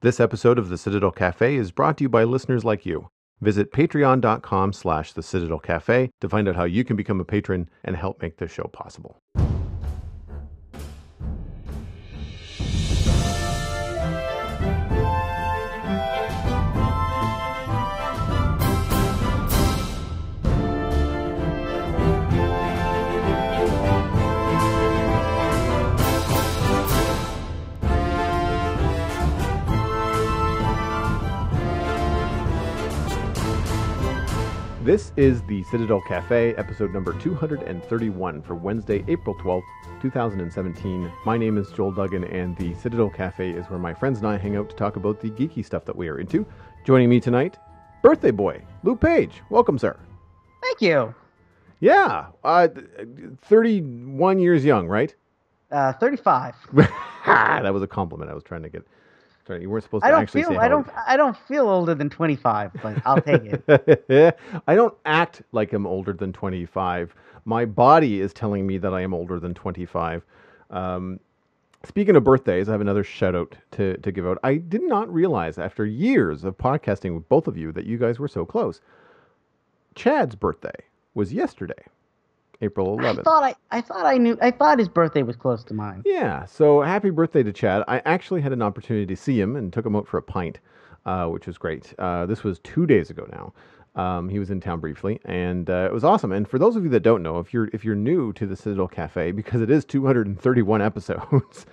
This episode of The Citadel Cafe is brought to you by listeners like you. Visit patreon.com/The Citadel Cafe to find out how you can become a patron and help make this show possible. This is the Citadel Cafe, episode number 231 for Wednesday, April 12th, 2017. My name is Joel Duggan, and the Citadel Cafe is where my friends and I hang out to talk about the geeky stuff that we are into. Joining me tonight, birthday boy, Lou Page. Welcome, sir. Thank you. Yeah, 31 years young, right? 35. That was a compliment I was trying to get. Sorry, you weren't supposed to actually say I don't feel older than 25, but I'll take it. I don't act like I'm older than 25. My body is telling me that I am older than 25. Speaking of birthdays, I have another shout out to give out. I did not realize after years of podcasting with both of you that you guys were so close. Chad's birthday was yesterday, April 11th. I thought his birthday was close to mine. Yeah, so happy birthday to Chad. I actually had an opportunity to see him and took him out for a pint, which was great. This was 2 days ago now. He was in town briefly, and it was awesome. And for those of you that don't know, if you're new to the Citadel Cafe, because it is 231 episodes,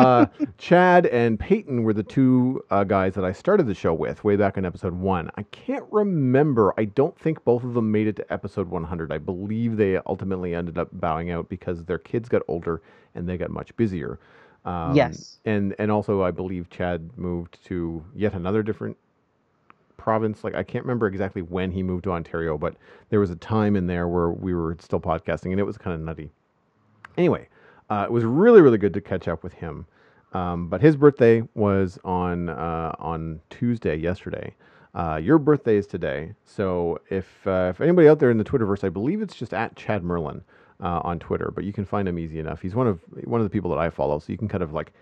Chad and Peyton were the two guys that I started the show with way back in episode 1. I can't remember. I don't think both of them made it to episode 100. I believe they ultimately ended up bowing out because their kids got older and they got much busier. Yes. And also I believe Chad moved to yet another different province. Like, I can't remember exactly when he moved to Ontario, but there was a time in there where we were still podcasting and it was kind of nutty. Anyway, it was really, really good to catch up with him. But his birthday was on Tuesday, yesterday. Your birthday is today. So if anybody out there in the Twitterverse, I believe it's just at Chad Merlin on Twitter, but you can find him easy enough. He's one of the people that I follow, so you can kind of like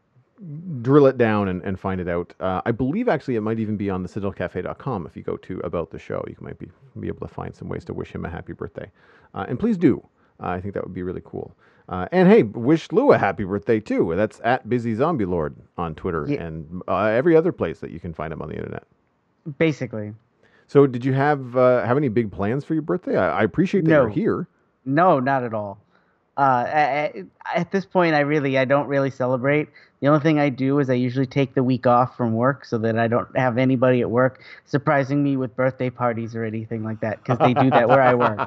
drill it down and find it out. I believe actually it might even be on the citadelcafe.com. If you go to About the Show, you might be able to find some ways to wish him a happy birthday. And please do. I think that would be really cool. And hey, wish Lou a happy birthday too. That's at Busy Zombie Lord on Twitter and every other place that you can find him on the internet. Basically. So did you have any big plans for your birthday? I appreciate that you're here. No, not at all. At this point, I don't really celebrate. The only thing I do is I usually take the week off from work so that I don't have anybody at work surprising me with birthday parties or anything like that, because they do that where I work.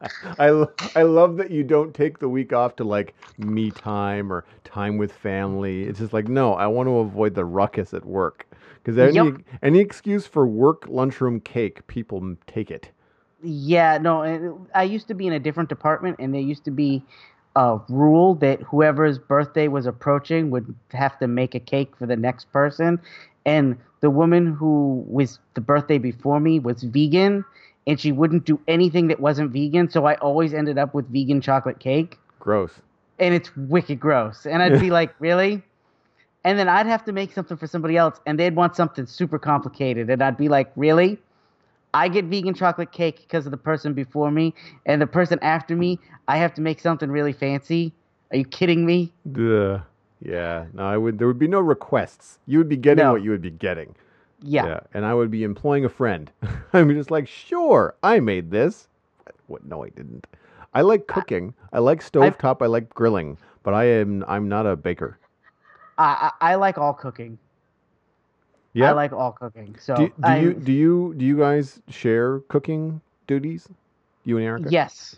I love that you don't take the week off to like me time or time with family. It's just like, no, I want to avoid the ruckus at work, because any excuse for work lunchroom cake, people take it. Yeah, no, I used to be in a different department, and there used to be a rule that whoever's birthday was approaching would have to make a cake for the next person. And the woman who was the birthday before me was vegan, and she wouldn't do anything that wasn't vegan, so I always ended up with vegan chocolate cake. Gross. And it's wicked gross. And I'd be like, really? And then I'd have to make something for somebody else, and they'd want something super complicated, and I'd be like, really? I get vegan chocolate cake because of the person before me, and the person after me, I have to make something really fancy. Are you kidding me? Yeah. No, there would be no requests. You would be getting what you would be getting. Yeah. And I would be employing a friend. I'm just like, sure, I made this. What? No, I didn't. I like cooking. I like stovetop. I like grilling, but I'm not a baker. I like all cooking. Yeah. I like all cooking. So do you guys share cooking duties? You and Erica? Yes.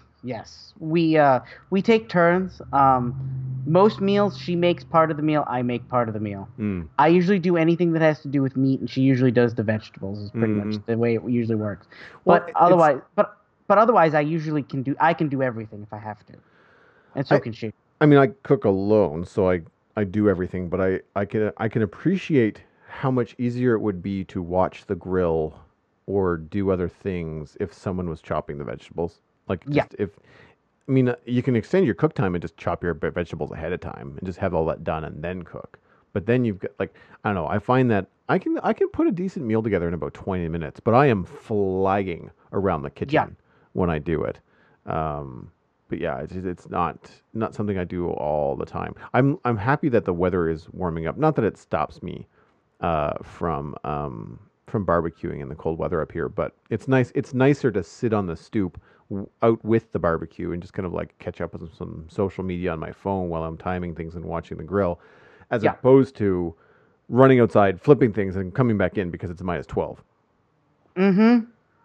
We take turns. Most meals she makes part of the meal, I make part of the meal. I usually do anything that has to do with meat, and she usually does the vegetables. Is pretty much the way it usually works. Well, but otherwise, I can do everything if I have to, and so can she. I mean, I cook alone, so I do everything, but I can appreciate how much easier it would be to watch the grill or do other things if someone was chopping the vegetables. Like, you can extend your cook time and just chop your vegetables ahead of time and just have all that done and then cook. But then you've got like I don't know. I find that I can put a decent meal together in about 20 minutes, but I am flagging around the Yeah. kitchen when I do it. Um, but yeah, it's not something I do all the time. I'm happy that the weather is warming up. Not that it stops me from barbecuing in the cold weather up here, but it's nice. It's nicer to sit on the stoop out with the barbecue and just kind of like catch up with some social media on my phone while I'm timing things and watching the grill, as Yeah. opposed to running outside, flipping things, and coming back in because it's minus 12. Mm-hmm.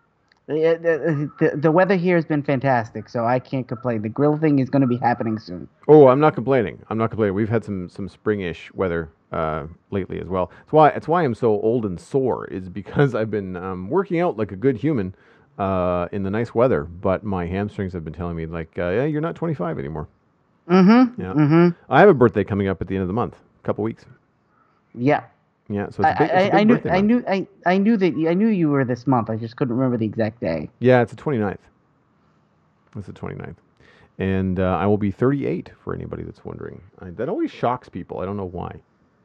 The weather here has been fantastic, so I can't complain. The grill thing is going to be happening soon. Oh, I'm not complaining. I'm not complaining. We've had some springish weather lately as well. It's why I'm so old and sore is because I've been working out like a good human in the nice weather, but my hamstrings have been telling me like, yeah, you're not 25 anymore. Yeah, Mm-hmm. Mm-hmm. I have a birthday coming up at the end of the month, a couple weeks. Yeah. Yeah, so it's a big birthday month. I knew you were this month. I just couldn't remember the exact day. Yeah, it's the 29th. It's the 29th. And I will be 38 for anybody that's wondering. That always shocks people. I don't know why.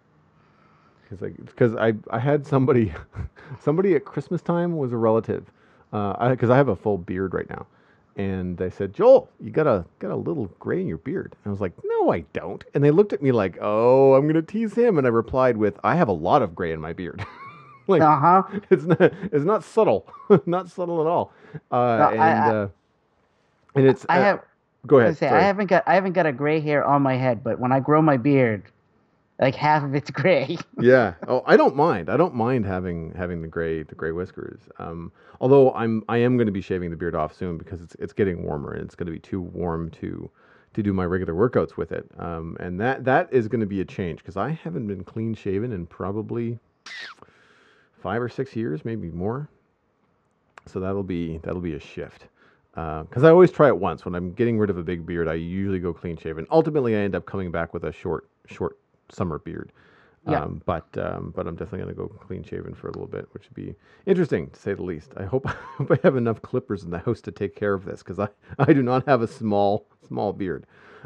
Because I had somebody somebody at Christmas time was a relative because I have a full beard right now, and they said, Joel, you got a little gray in your beard. And I was like, no, I don't. And they looked at me like, oh, I'm gonna tease him, and I replied with, I have a lot of gray in my beard. Like Uh-huh. it's not subtle, not subtle at all. No, Uh, and uh, and it's I have go I ahead. say Sorry. I haven't got a gray hair on my head, but when I grow my beard, like half of it's gray. Yeah. Oh, I don't mind. I don't mind having the gray whiskers. Although I am going to be shaving the beard off soon because it's getting warmer and it's going to be too warm to do my regular workouts with it. And that is going to be a change because I haven't been clean shaven in probably 5 or 6 years, maybe more. So that'll be a shift. Because I always try it once when I'm getting rid of a big beard. I usually go clean shaven. Ultimately, I end up coming back with a short summer beard. Yeah. But I'm definitely gonna go clean shaven for a little bit, which would be interesting to say the least. I hope I have enough clippers in the house to take care of this because I do not have a small beard.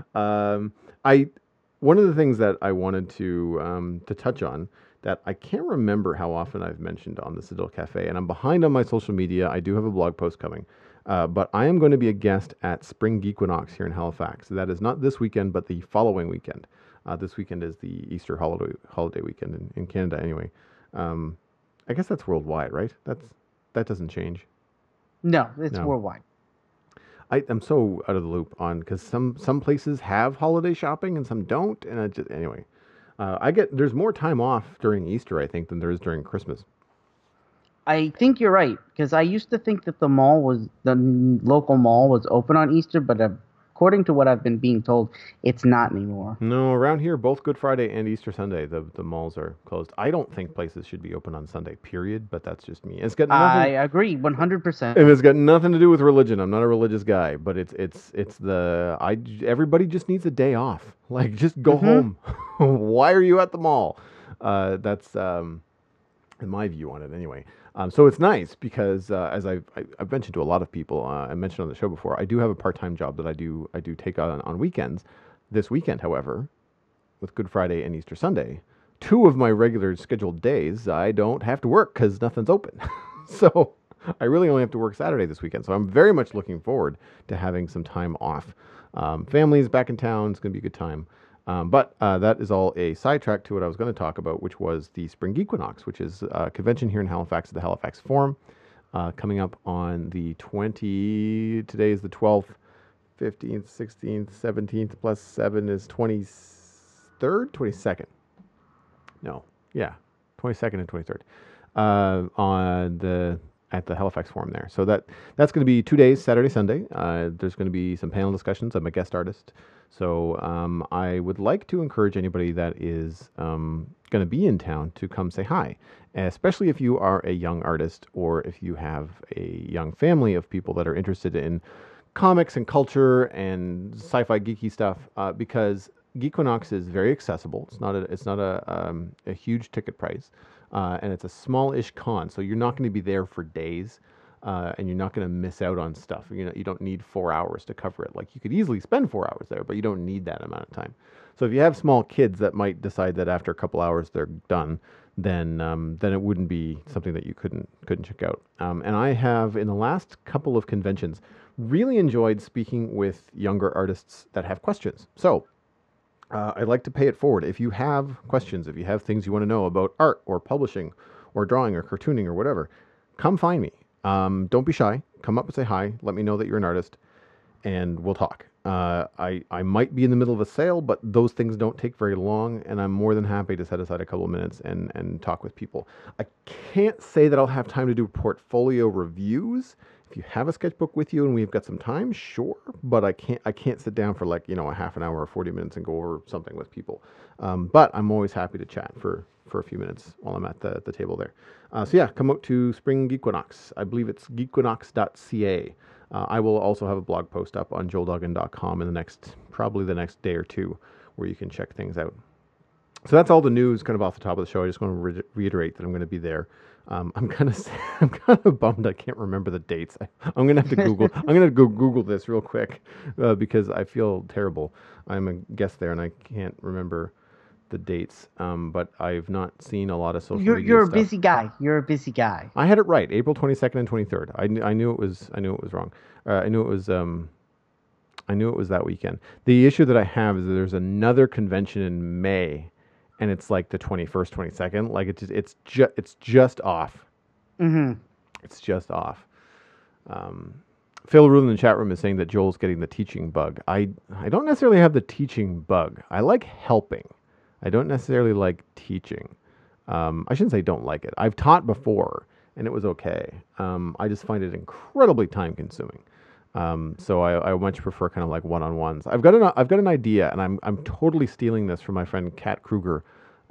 I One of the things that I wanted to touch on that I can't remember how often I've mentioned on the Citadel Cafe, and I'm behind on my social media. I do have a blog post coming, but I am going to be a guest at Spring Geequinox here in Halifax. That is not this weekend, but the following weekend. This weekend is the Easter holiday weekend in Canada. Anyway, I guess that's worldwide, right? That doesn't change. No, it's No, worldwide. I'm so out of the loop on because some places have holiday shopping and some don't, and I just anyway. There's more time off during Easter, I think, than there is during Christmas. I think you're right because I used to think that the local mall was open on Easter, but according to what I've been being told, it's not anymore. No, around here, both Good Friday and Easter Sunday, the malls are closed. I don't think places should be open on Sunday, period, but that's just me. I agree 100%. It's got nothing to do with religion. I'm not a religious guy, but everybody just needs a day off. Like just go Mm-hmm. home. Why are you at the mall? That's in my view on it anyway. So it's nice because as I've mentioned to a lot of people, I mentioned on the show before, I do have a part-time job that I do take on weekends. This weekend, however, with Good Friday and Easter Sunday, two of my regular scheduled days, I don't have to work because nothing's open. So I really only have to work Saturday this weekend. So I'm very much looking forward to having some time off. Family's back in town. It's going to be a good time. But that is all a sidetrack to what I was going to talk about, which was the Spring Equinox, which is a convention here in Halifax at the Halifax Forum, coming up on the today is the 12th, 15th, 16th, 17th, plus 7 is 23rd, 22nd. No, yeah, 22nd and 23rd on the at the Halifax Forum there. So that's going to be 2 days, Saturday, Sunday. There's going to be some panel discussions. I'm a guest artist, so I would like to encourage anybody that is going to be in town to come say hi, especially if you are a young artist or if you have a young family of people that are interested in comics and culture and sci-fi geeky stuff. Because Geequinox is very accessible. It's not a huge ticket price, and it's a small-ish con, so you're not going to be there for days. and you're not going to miss out on stuff. You know, you don't need 4 hours to cover it. Like you could easily spend 4 hours there, but you don't need that amount of time. So if you have small kids that might decide that after a couple hours they're done, then it wouldn't be something that you couldn't check out. And I have in the last couple of conventions really enjoyed speaking with younger artists that have questions. So I'd like to pay it forward. If you have questions, if you have things you want to know about art or publishing or drawing or cartooning or whatever, come find me. Don't be shy. Come up and say hi. Let me know that you're an artist, and we'll talk. I might be in the middle of a sale, but those things don't take very long, and I'm more than happy to set aside a couple of minutes and talk with people. I can't say that I'll have time to do portfolio reviews. If you have a sketchbook with you and we've got some time, sure, but I can't sit down for like, a half an hour or 40 minutes and go over something with people. But I'm always happy to chat for a few minutes while I'm at the table there. So yeah, come out to Spring Geequinox. I believe it's geequinox.ca. I will also have a blog post up on joelduggan.com in probably the next day or two, where you can check things out. So that's all the news kind of off the top of the show. I just want to reiterate that I'm going to be there. I'm kind of I'm kind of bummed I can't remember the dates. I'm going to have to Google. I'm going to go Google this real quick because I feel terrible. I'm a guest there and I can't remember the dates. But I've not seen a lot of social media You're a stuff. busy guy. You're a busy guy. I had it right. April 22nd and 23rd. I knew it was wrong. I knew it was that weekend. The issue that I have is that there's another convention in May, and it's like the 21st, 22nd. Like it's just off. Mm-hmm. It's just off. Phil Rule in the chat room is saying that Joel's getting the teaching bug. I don't necessarily have the teaching bug. I like helping. I don't necessarily like teaching. I shouldn't say don't like it. I've taught before, and it was okay. I just find it incredibly time consuming. So I much prefer kind of like one-on-ones. I've got an idea, and I'm totally stealing this from my friend Kat Kruger,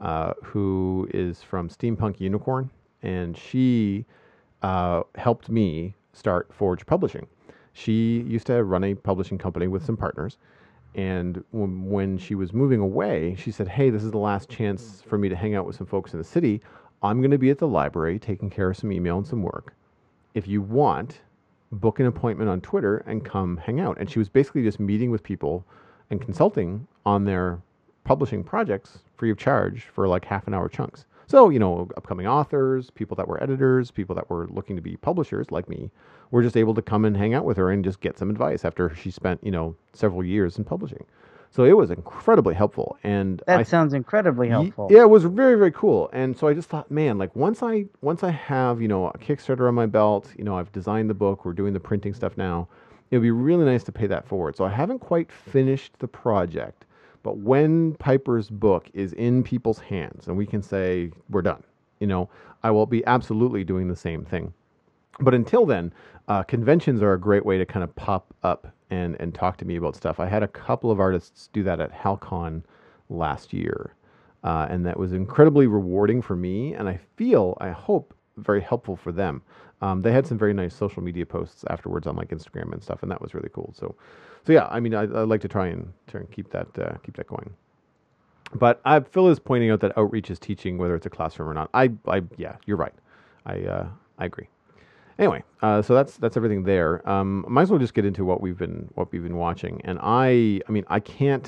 who is from Steampunk Unicorn, and she helped me start Forge Publishing. She used to run a publishing company with some partners, and when she was moving away, she said, "Hey, this is the last chance for me to hang out with some folks in the city. I'm going to be at the library taking care of some email and some work. If you want, book an appointment on Twitter and come hang out." And she was basically just meeting with people and consulting on their publishing projects free of charge for like half an hour chunks. So, upcoming authors, people that were editors, people that were looking to be publishers like me, were just able to come and hang out with her and just get some advice after she spent, several years in publishing. So it was incredibly helpful. And That sounds incredibly helpful. yeah, it was very, very cool. And so I just thought, man, like once I have, a Kickstarter on my belt, I've designed the book, we're doing the printing stuff now, it would be really nice to pay that forward. So I haven't quite finished the project, but when Piper's book is in people's hands and we can say we're done, I will be absolutely doing the same thing. But until then, conventions are a great way to kind of pop up and talk to me about stuff. I had a couple of artists do that at HalCon last year, and that was incredibly rewarding for me, and I hope, very helpful for them. They had some very nice social media posts afterwards on like Instagram and stuff, and that was really cool. So yeah, I mean, I'd like to try and keep that going. But Phil is pointing out that outreach is teaching, whether it's a classroom or not. Yeah, you're right. I agree. Anyway, so that's everything there. Might as well just get into what we've been watching. And I mean, I can't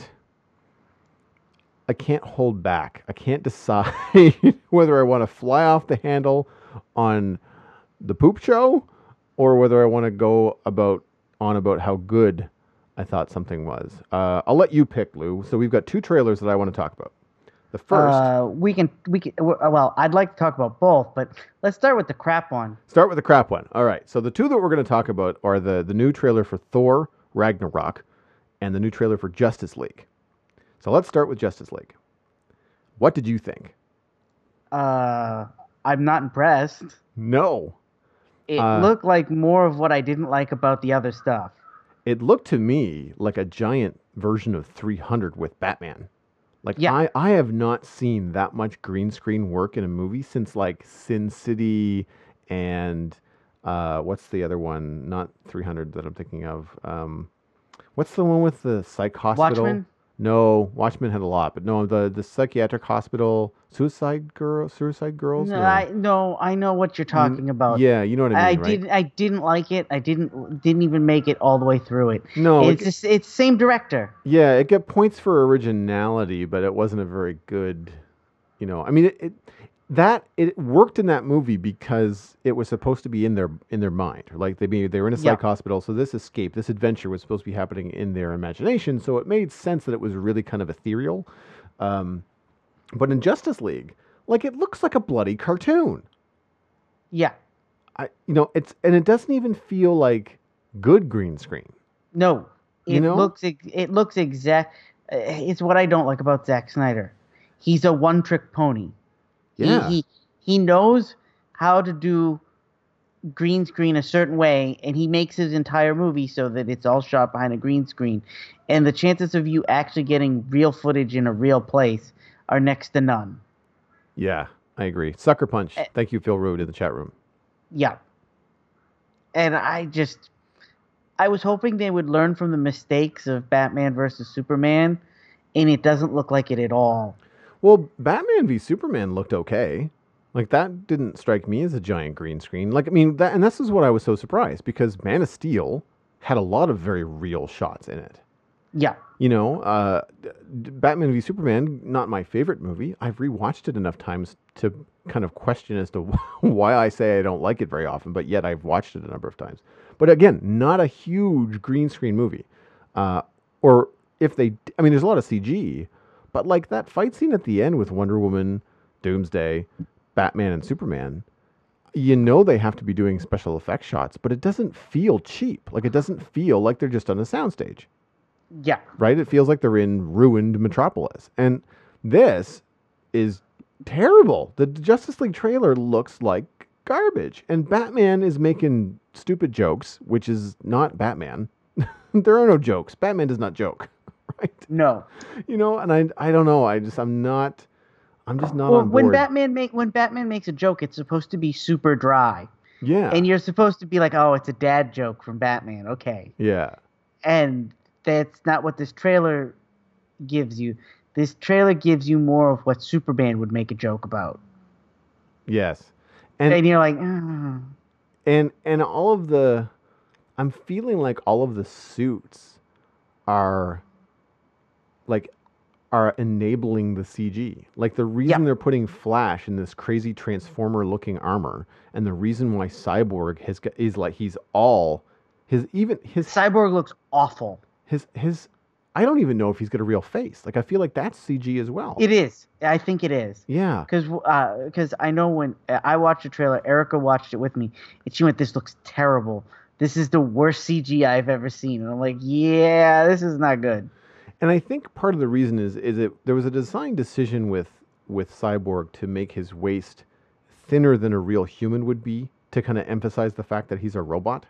hold back. I can't decide whether I want to fly off the handle on the poop show or whether I want to go about how good I thought something was. I'll let you pick, Lou. So we've got two trailers that I want to talk about. The first, we can. Well, I'd like to talk about both, but let's start with the crap one. Start with the crap one. All right. So the two that we're going to talk about are the new trailer for Thor Ragnarok and the new trailer for Justice League. So let's start with Justice League. What did you think? I'm not impressed. No. It looked like more of what I didn't like about the other stuff. It looked to me like a giant version of 300 with Batman. Like, yeah. I have not seen that much green screen work in a movie since like Sin City and what's the other one? Not 300 that I'm thinking of. What's the one with the psych hospital? Watchmen? No, Watchmen had a lot, but no, the psychiatric hospital, Suicide Girls. No, No, I know what you're talking about. yeah, you know what I mean, right? I didn't like it. I didn't even make it all the way through it. No, It's just it's same director. yeah, it got points for originality, but it wasn't a very good, I mean, it worked in that movie because it was supposed to be in their mind. Like they were in a Yeah, psych hospital, so this escape, this adventure was supposed to be happening in their imagination. So it made sense that it was really kind of ethereal. Um, but in Justice League, like it looks like a bloody cartoon. yeah. It doesn't even feel like good green screen. No, You know? it looks exact. It's what I don't like about Zack Snyder. He's a one trick pony. He Yeah. he he knows how to do green screen a certain way, and he makes his entire movie so that it's all shot behind a green screen, and the chances of you actually getting real footage in a real place are next to none. Yeah, I agree. Sucker Punch. Eh, Thank you, Phil Rude, in the chat room. yeah, and I was hoping they would learn from the mistakes of Batman versus Superman, and it doesn't look like it at all. Well, Batman v Superman looked okay. Like that didn't strike me as a giant green screen. Like I mean, and this is what I was so surprised because Man of Steel had a lot of very real shots in it. Yeah, Batman v Superman, not my favorite movie. I've rewatched it enough times to kind of question as to why I say I don't like it very often, but yet I've watched it a number of times. But again, not a huge green screen movie. Or if they, I mean, there's a lot of CG, but like that fight scene at the end with Wonder Woman, Doomsday, Batman, and Superman, they have to be doing special effects shots, but it doesn't feel cheap. Like it doesn't feel like they're just on a soundstage, yeah, right? It feels like they're in ruined Metropolis. And this is terrible. The Justice League trailer looks like garbage. And Batman is making stupid jokes, which is not Batman. There are no jokes. Batman does not joke, right? no. And I don't know. I'm just not Well, on board. when Batman makes a joke, it's supposed to be super dry, Yeah. and you're supposed to be like, "Oh, it's a dad joke from Batman." Okay, Yeah. and that's not what this trailer gives you. This trailer gives you more of what Superman would make a joke about, Yes. And and you're like, "Ah." and all of the I'm feeling like all of the suits are like are enabling the CG. Like the "Yeah, reason they're putting Flash in this crazy transformer looking armor and the reason why Cyborg is like he's all his Cyborg looks awful." his I don't even know if he's got a real face. Like I feel like that's CG as well. It is. I think it is. Yeah. Because I know when I watched the trailer, Erica watched it with me, and she went, "This looks terrible. This is the worst CG I've ever seen." And I'm like, "Yeah, this is not good." And I think part of the reason is there was a design decision with Cyborg to make his waist thinner than a real human would be to kind of emphasize the fact that he's a robot.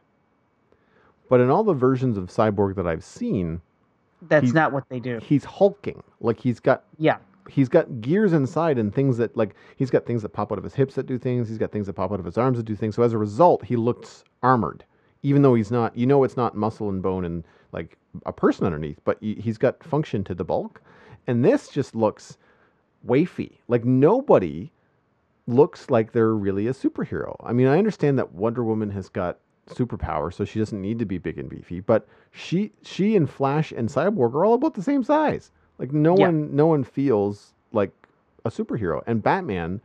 But in all the versions of Cyborg that I've seen, That's he's not what they do. he's hulking. Like Yeah, he's got gears inside and things that like he's got things that pop out of his hips that do things. He's got things that pop out of his arms that do things. So as a result, he looks armored, even though he's not. It's not muscle and bone and like a person underneath, but he's got function to the bulk. And this just looks wafy. Like nobody looks like they're really a superhero. I mean, I understand that Wonder Woman has got superpower, so she doesn't need to be big and beefy, but she and Flash and Cyborg are all about the same size. Like yeah, no one feels like a superhero. And Batman,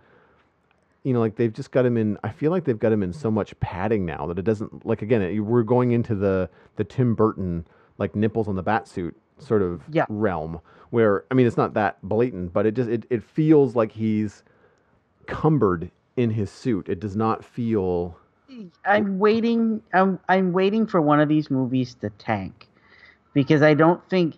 like they've just got him in. I feel like they've got him in so much padding now that it doesn't like again. We're going into the Tim Burton like nipples on the bat suit sort of yeah. realm where I mean it's not that blatant, but it feels like he's cumbered in his suit. It does not feel. I'm waiting. I'm waiting for one of these movies to tank, because I don't think,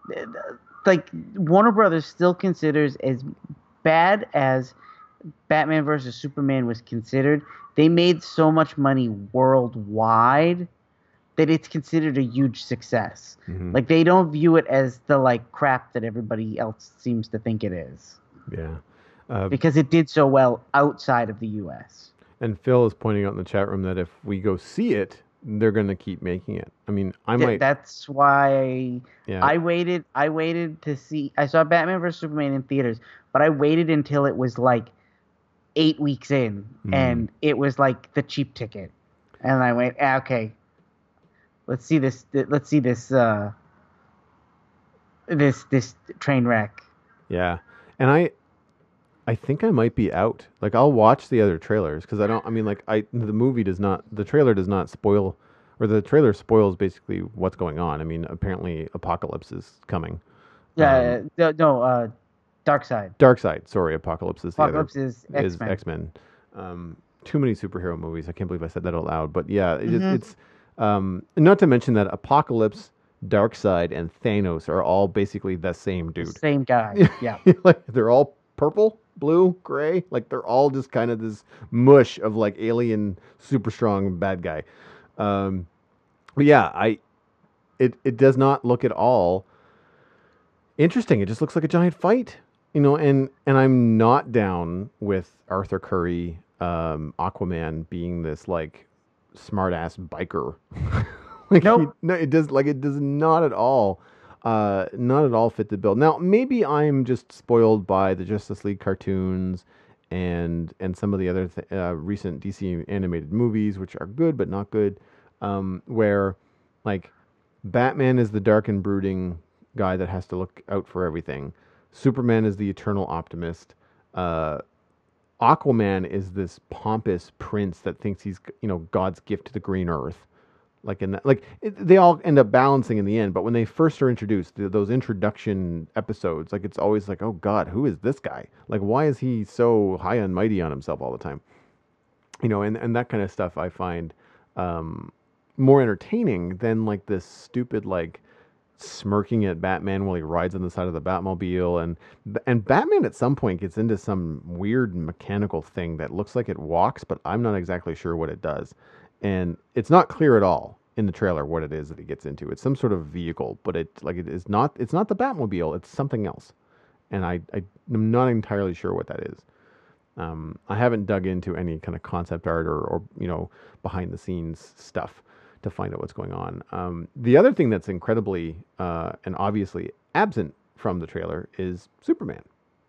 like, Warner Brothers still considers, as bad as Batman versus Superman was considered, they made so much money worldwide that it's considered a huge success. Mhm. Like, they don't view it as the like crap that everybody else seems to think it is, Yeah. because it did so well outside of the U.S. And Phil is pointing out in the chat room that if we go see it, they're gonna keep making it. I mean, I might, That's why yeah. I waited. I waited to see. I saw Batman vs Superman in theaters, but I waited until it was like 8 weeks in, Mm, and it was like the cheap ticket, and I went, okay, let's see this. Let's see this. This train wreck. yeah, and I think I might be out. Like I'll watch the other trailers because I don't. I mean, like the movie does not. The trailer does not spoil, or the trailer spoils basically what's going on. I mean, apparently Apocalypse is coming. Yeah, no, Dark Side. Dark Side. Sorry, Apocalypse is the other Apocalypse is is X Men. X Men. Too many superhero movies. I can't believe I said that out loud. But yeah, Hmm. it's not to mention that Apocalypse, Dark Side, and Thanos are all basically the same The dude. same guy. Yeah. Like they're all purple, blue, gray. Like they're all just kind of this mush of like alien, super strong bad guy. Um, but yeah, it does not look at all interesting. It just looks like a giant fight, and I'm not down with Arthur Curry, Aquaman being this like smart ass biker. Like he, Nope. no, it does not at all, not at all fit the bill. Now maybe I'm just spoiled by the Justice League cartoons and some of the other recent DC animated movies, which are good but not good, where like Batman is the dark and brooding guy that has to look out for everything. Superman is the eternal optimist. Uh, Aquaman is this pompous prince that thinks he's God's gift to the green earth. Like in that, they all end up balancing in the end. But when they first are introduced, those introduction episodes, like it's always like, oh God, who is this guy? Like, why is he so high and mighty on himself all the time? And that kind of stuff I find um, more entertaining than like this stupid like smirking at Batman while he rides on the side of the Batmobile, and Batman at some point gets into some weird mechanical thing that looks like it walks, but I'm not exactly sure what it does, and it's not clear at all in the trailer what it is that he gets into. It's some sort of vehicle, but it is not. It's not the Batmobile. It's something else, and I am not entirely sure what that is. I haven't dug into any kind of concept art or behind the scenes stuff to find out what's going on. The other thing that's incredibly and obviously absent from the trailer is Superman.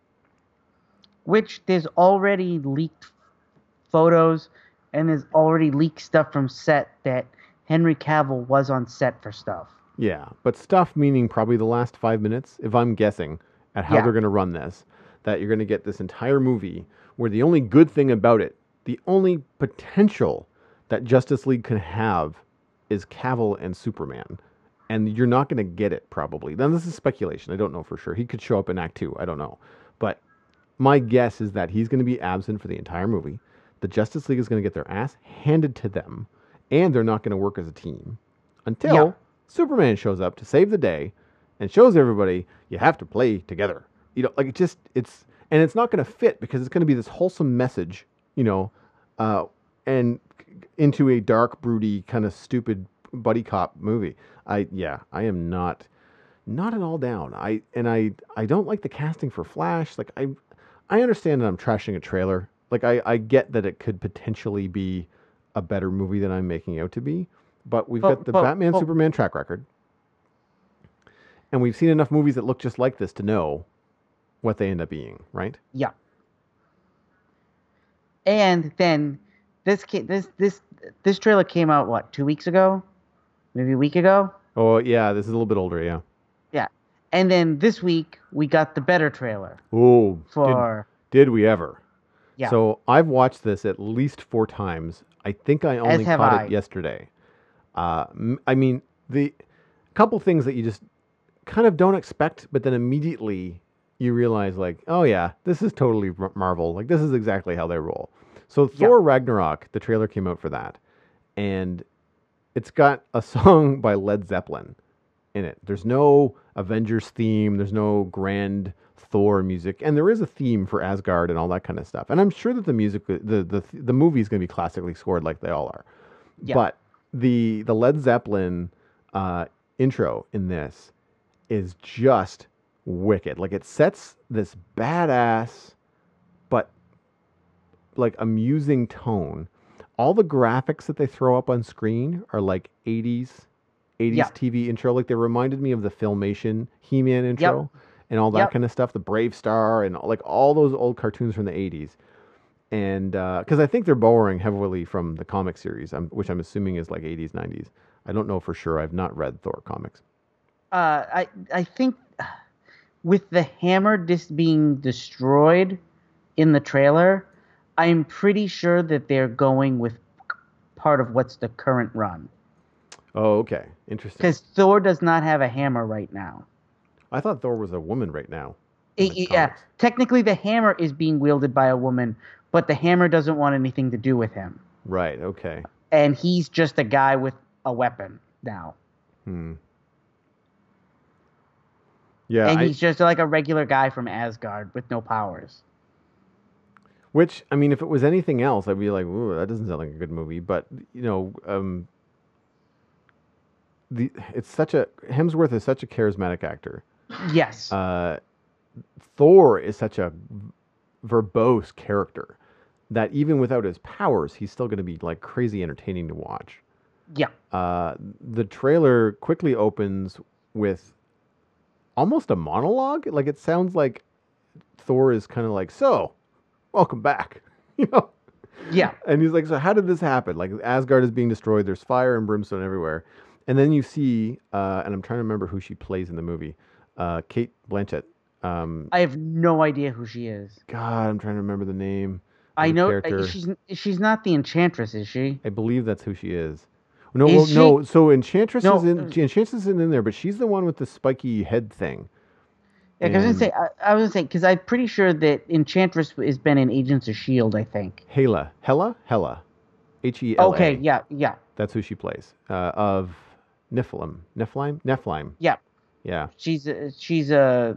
Which there's already leaked photos, and there's already leaked stuff from set that Henry Cavill was on set for stuff. Yeah, but stuff meaning probably the last 5 minutes, if I'm guessing at how Yeah. they're going to run this, that you're going to get this entire movie where the only good thing about it, the only potential that Justice League can have is Cavill and Superman. And you're not going to get it probably. Now, this is speculation. I don't know for sure. He could show up in Act 2. I don't know. But my guess is that he's going to be absent for the entire movie. The Justice League is going to get their ass handed to them, and they're not going to work as a team Yeah. until Superman shows up to save the day and shows everybody you have to play together. Like and it's not going to fit because it's going to be this wholesome message, uh, and into a dark, broody, kind of stupid buddy cop movie. I am not at all down. I don't like the casting for Flash. Like I understand that I'm trashing a trailer. Like I get that it could potentially be a better movie than I'm making out to be. But we've got But the but Batman but Superman track record, and we've seen enough movies that look just like this to know what they end up being, right? yeah. And then this trailer came out what, 2 weeks ago? Maybe a week ago? Oh yeah, this is a little bit older, yeah. Yeah. And then this week we got the better trailer Oh, for did we ever? yeah, So I've watched this at least 4 times. I think I as only have caught it I. yesterday. I mean, the couple things that you just kind of don't expect, but then immediately you realize, like, oh yeah, this is totally Marvel. Like, this is exactly how they roll. So Yeah. Thor Ragnarok, the trailer came out for that, and it's got a song by Led Zeppelin in it. There's no Avengers theme. There's no grand Thor music, and there is a theme for Asgard and all that kind of stuff. And I'm sure that the music, the movie is going to be classically scored like they all are. Yeah. But the Led Zeppelin intro in this is just wicked. Like it sets this badass but like amusing tone all the graphics that they throw up on screen are like 80s Yep. TV intro. Like they reminded me of the Filmation He-Man Yep. intro and all that Yep. kind of stuff. The Brave Star and like all those old cartoons from the 80s. And because I think they're borrowing heavily from the comic series, which I'm assuming is like 80s, 90s. I don't know for sure. I've not read Thor comics. I think with the hammer just being destroyed in the trailer, I'm pretty sure that they're going with part of what's the current run. Oh, okay. Interesting. Because Thor does not have a hammer right now. I thought Thor was a woman right now in the Yeah, comics. technically the hammer is being wielded by a woman, but the hammer doesn't want anything to do with him. Right. Okay. And he's just a guy with a weapon now. Hmm. Yeah. And he's just like a regular guy from Asgard with no powers. Which, I mean, if it was anything else, I'd be like, ooh, that doesn't sound like a good movie. But, you know, Hemsworth is such a charismatic actor. Yes. Thor is such a verbose character that even without his powers, he's still going to be like crazy entertaining to watch. Yeah. The trailer quickly opens with almost a monologue. Like it sounds like Thor is kind of like, so, welcome back. You know? Yeah. And he's like, so how did this happen? Like Asgard is being destroyed. There's fire and brimstone everywhere. And then you see, and I'm trying to remember who she plays in the movie, Kate Blanchett. I have no idea who she is. God, I'm trying to remember the name of I the know character. she's not the Enchantress, is she? I believe that's who she is. No, Is well, she? no. So Enchantress No, Enchantress isn't in there, but she's the one with the spiky head thing. Yeah, because And I was gonna say because I'm pretty sure that Enchantress has been in Agents of Shield. I think. Hela, Hela, Hela. Okay. Yeah. Yeah. That's who she plays. Of Nephilim. Yeah. Yeah. She's a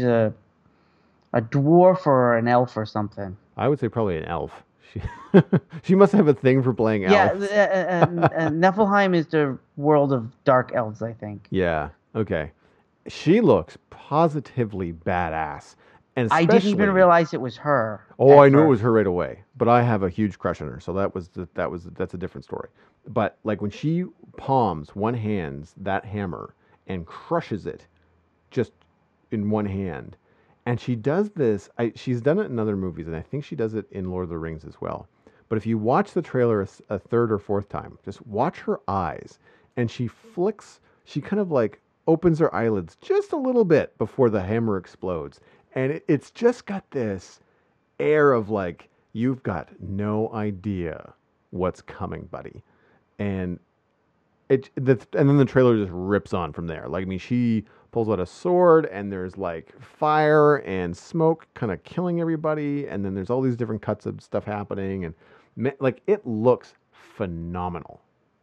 dwarf or an elf or something. I would say probably an elf. She she must have a thing for playing Yeah. elves. Niflheim is the world of dark elves, I think. Yeah. Okay. She looks positively badass, and I didn't even especially- realize it was her. Oh, at I knew it first. was her right away, but I have a huge crush on her, so that's a different story. But like when she palms one hand that hammer and crushes it just in one hand, and she does this. She's done it in other movies, and I think she does it in Lord of the Rings as well. But if you watch the trailer a third or fourth time, just watch her eyes, and she flicks. She kind of like opens her eyelids just a little bit before the hammer explodes, and it's just got this air of like you've got no idea what's coming, buddy. And and then the trailer just rips on from there. Like I mean, she pulls out a sword, and there's like fire and smoke, kind of killing everybody, and then there's all these different cuts of stuff happening, and like it looks phenomenal,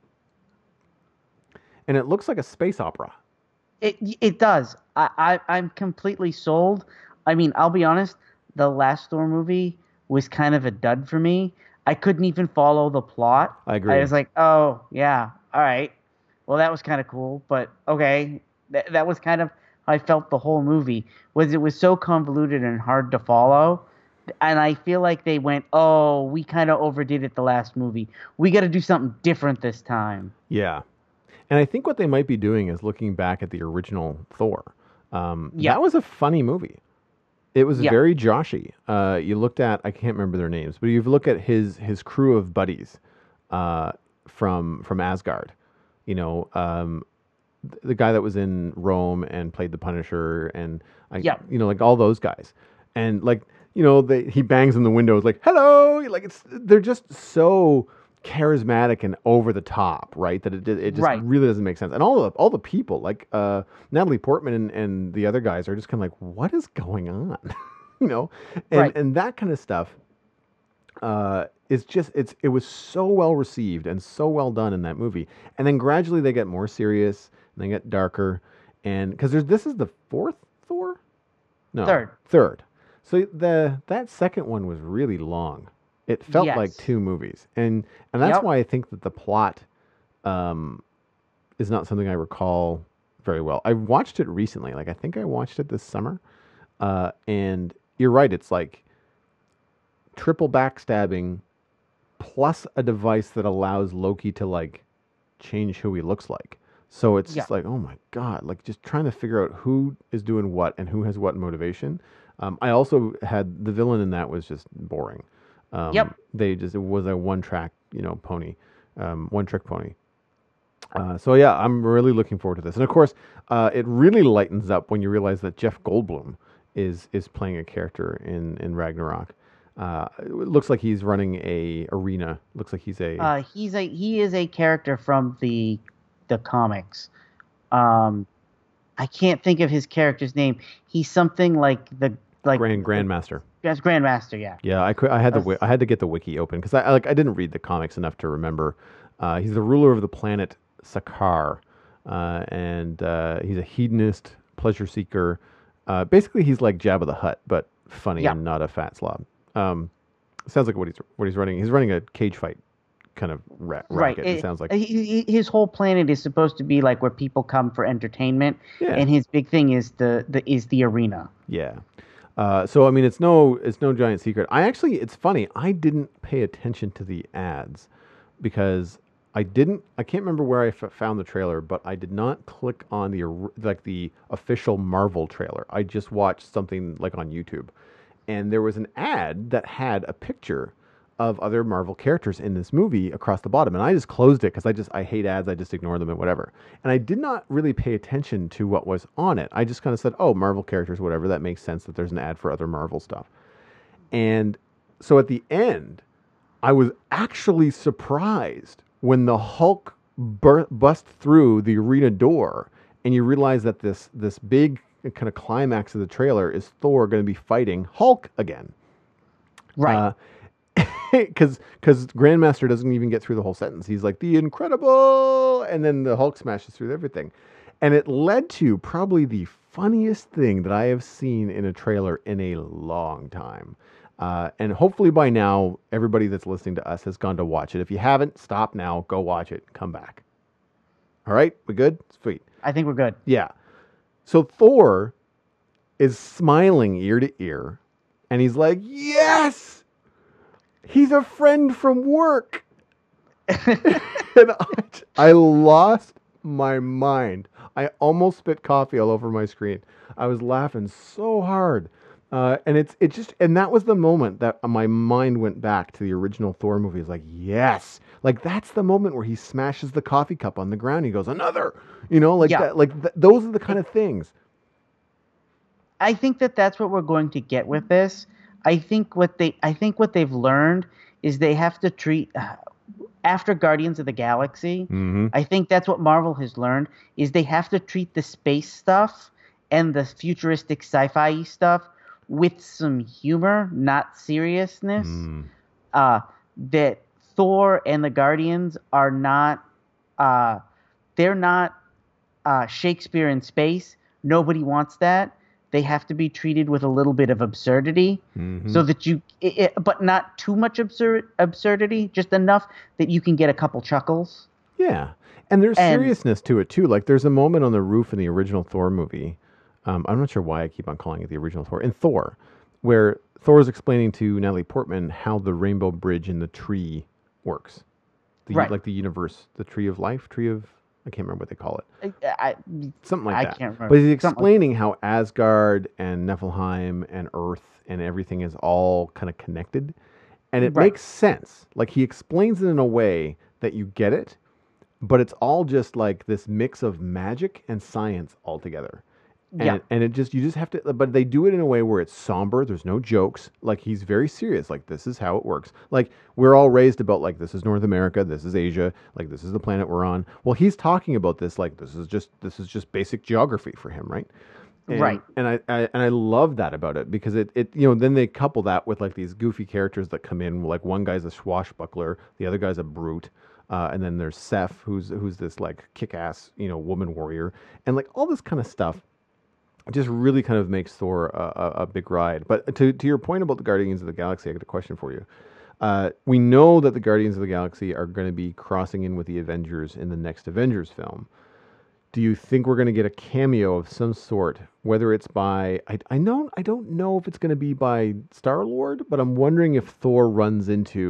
and it looks like a space opera. It does. I'm completely sold. I mean, I'll be honest. The last Thor movie was kind of a dud for me. I couldn't even follow the plot. I agree. I was like, oh yeah, all right. Well, that was kind of cool, but okay. That was kind of how I felt the whole movie. It was so convoluted and hard to follow. And I feel like they went, oh, we kind of overdid it the last movie. We got to do something different this time. Yeah. And I think what they might be doing is looking back at the original Thor. That was a funny movie. It was very Joshy. You looked at, I can't remember their names, but you've looked at his crew of buddies from Asgard. You know, the guy that was in Rome and played the Punisher, and you know, like all those guys, and like you know, he bangs in the windows like hello, like they're just so charismatic and over the top, right? That it just really doesn't make sense. And all the people like Natalie Portman and the other guys are just kind of like, what is going on, you know? And that kind of stuff. It was so well received and so well done in that movie. And then gradually they get more serious and they get darker. And because this is the fourth Thor, no, third. So that second one was really long. It felt like two movies, and that's why I think that the plot is not something I recall very well. I watched it recently, like I think I watched it this summer, and you're right. It's like triple backstabbing plus a device that allows Loki to like change who he looks like. So it's Yeah. just like, oh my god, like just trying to figure out who is doing what and who has what motivation. I also had the villain in that was just boring. Yep. It was a one track, pony, one trick pony. So yeah, I'm really looking forward to this, and of course, it really lightens up when you realize that Jeff Goldblum is playing a character in Ragnarok. It looks like he's running a arena. Looks like he's a He is a character from the comics. Um, I can't think of his character's name. He's something like grandmaster. that's Grandmaster. Yeah. Yeah, That's- I had to get the wiki open because I didn't read the comics enough to remember. He's the ruler of the planet Sakaar, and he's a hedonist, pleasure seeker. Basically, he's like Jabba the Hutt, but funny yeah. and not a fat slob. Um, Sounds like what he's running. He's running a cage fight kind of Right. racket. It sounds like. His whole planet is supposed to be like where people come for entertainment, Yeah, and his big thing is the arena. yeah. So I mean, it's no giant secret. It's funny. I didn't pay attention to the ads because I can't remember where I found the trailer, but I did not click on the official Marvel trailer. I just watched something like on YouTube, and there was an ad that had a picture of other Marvel characters in this movie across the bottom, and I just closed it because I hate ads. I just ignore them and whatever. And I did not really pay attention to what was on it. I just kind of said, "Oh, Marvel characters, whatever. That makes sense that there's an ad for other Marvel stuff." And so at the end, I was actually surprised when the Hulk busts through the arena door, and you realize that this big kind of climax of the trailer is Thor going to be fighting Hulk again. Right. Because Grandmaster doesn't even get through the whole sentence. He's like, the incredible, and then the Hulk smashes through everything. And it led to probably the funniest thing that I have seen in a trailer in a long time. And hopefully by now, everybody that's listening to us has gone to watch it. If you haven't, stop now, go watch it, come back. All right, we good? Sweet. I think we're good. Yeah. So Thor is smiling ear to ear, and he's like, yes! He's a friend from work. And I lost my mind. I almost spit coffee all over my screen. I was laughing so hard. And that was the moment that my mind went back to the original Thor movie. It's like, yes, like that's the moment where he smashes the coffee cup on the ground. He goes, another, like Yeah. that, those are the kind of things. I think that's what we're going to get with this. I think what they've learned is they have to treat after Guardians of the Galaxy. Mm-hmm. I think that's what Marvel has learned is they have to treat the space stuff and the futuristic sci-fi stuff with some humor, not seriousness. That Thor and the Guardians are not they're not Shakespeare in space. Nobody wants that. They have to be treated with a little bit of absurdity, so that but not too much absurdity, just enough that you can get a couple chuckles. Yeah, and there's seriousness to it too. Like there's a moment on the roof in the original Thor movie. I'm not sure why I keep on calling it the original Thor. In Thor, where Thor is explaining to Natalie Portman how the Rainbow Bridge in the tree works, Right. like the universe, the tree of life, I can't remember what they call it. Something like I that. can't remember. But he's Something explaining how Asgard and Niflheim and Earth and everything is all kind of connected. And it Right. makes sense. Like he explains it in a way that you get it, but it's all just like this mix of magic and science all together. Yeah. And you just have to, but they do it in a way where it's somber. There's no jokes. Like he's very serious. Like this is how it works. Like we're all raised about like this is North America, this is Asia, like this is the planet we're on. Well, he's talking about this like this is just basic geography for him, right? Right. And I love that about it because it then they couple that with like these goofy characters that come in. Like one guy's a swashbuckler, the other guy's a brute. And then there's Seth, who's this like kick-ass, woman warrior, and like all this kind of stuff. It just really kind of makes Thor a big ride. But to your point about the Guardians of the Galaxy, I got a question for you. We know that the Guardians of the Galaxy are going to be crossing in with the Avengers in the next Avengers film. Do you think we're going to get a cameo of some sort? Whether it's by I don't know if it's going to be by Star-Lord, but I'm wondering if Thor runs into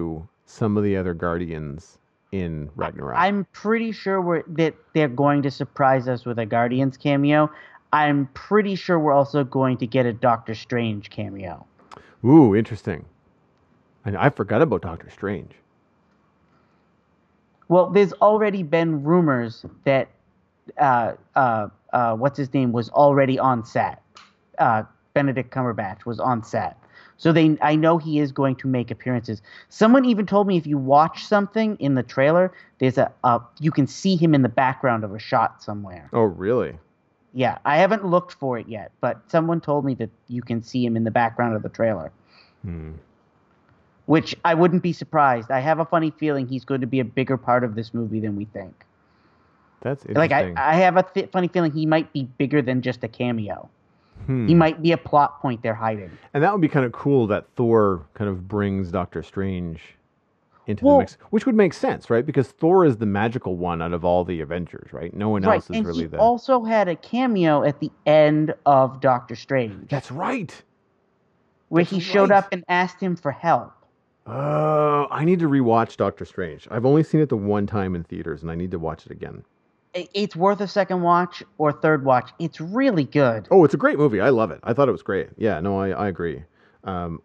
some of the other Guardians in Ragnarok. I'm pretty sure that they're going to surprise us with a Guardians cameo. I'm pretty sure we're also going to get a Doctor Strange cameo. Ooh, interesting. And I forgot about Doctor Strange. Well, there's already been rumors that what's his name was already on set. Benedict Cumberbatch was on set. So I know he is going to make appearances. Someone even told me if you watch something in the trailer, there's you can see him in the background of a shot somewhere. Oh, really? Yeah, I haven't looked for it yet, but someone told me that you can see him in the background of the trailer. Which I wouldn't be surprised. I have a funny feeling he's going to be a bigger part of this movie than we think. That's interesting. Like I have a funny feeling he might be bigger than just a cameo. He might be a plot point they're hiding. And that would be kind of cool that Thor kind of brings Doctor Strange into the mix, which would make sense, right? Because Thor is the magical one out of all the Avengers, right? No one else is really he also had a cameo at the end of Doctor Strange. That's right. Where he showed up and asked him for help. Oh, I need to rewatch Doctor Strange. I've only seen it the one time in theaters, and I need to watch it again. It's worth a second watch or third watch. It's really good. Oh, it's a great movie. I love it. I thought it was great. Yeah, no, I agree. I'm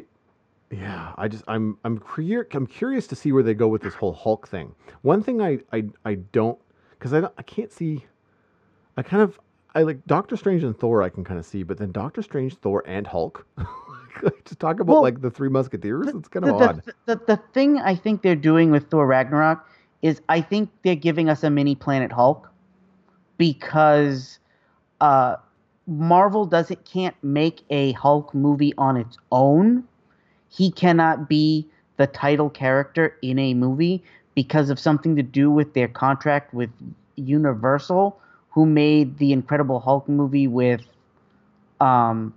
curious to see where they go with this whole Hulk thing. One thing I don't, because I can't see. I like Doctor Strange and Thor. I can kind of see, but then Doctor Strange, Thor, and Hulk. To talk about like the Three Musketeers, it's kind of odd. The thing I think they're doing with Thor Ragnarok is I think they're giving us a mini Planet Hulk because Marvel can't make a Hulk movie on its own. He cannot be the title character in a movie because of something to do with their contract with Universal, who made the Incredible Hulk movie with Ed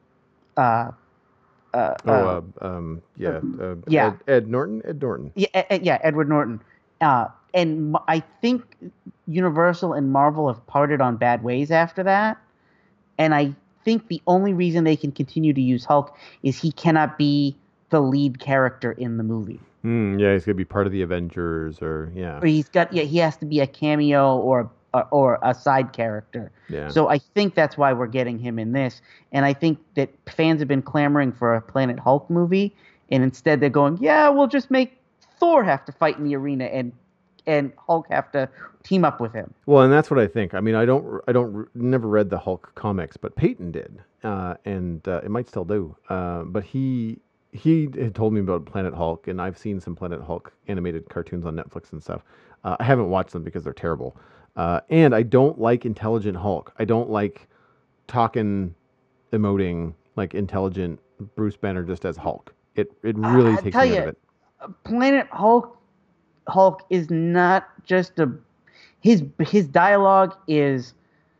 Norton. Yeah, Edward Norton. And I think Universal and Marvel have parted on bad ways after that. And I think the only reason they can continue to use Hulk is he cannot be the lead character in the movie. Yeah, he's gonna be part of the Avengers, or he has to be a cameo or a side character. Yeah. So I think that's why we're getting him in this. And I think that fans have been clamoring for a Planet Hulk movie, and instead they're going, yeah, we'll just make Thor have to fight in the arena and Hulk have to team up with him. Well, and that's what I think. I mean, I never read the Hulk comics, but Peyton did, and it might still do. But he had told me about Planet Hulk, and I've seen some Planet Hulk animated cartoons on Netflix and stuff. I haven't watched them because they're terrible. And I don't like intelligent Hulk. I don't like talking, emoting like intelligent Bruce Banner just as Hulk. It really takes me out of it. Planet Hulk is not just his dialogue is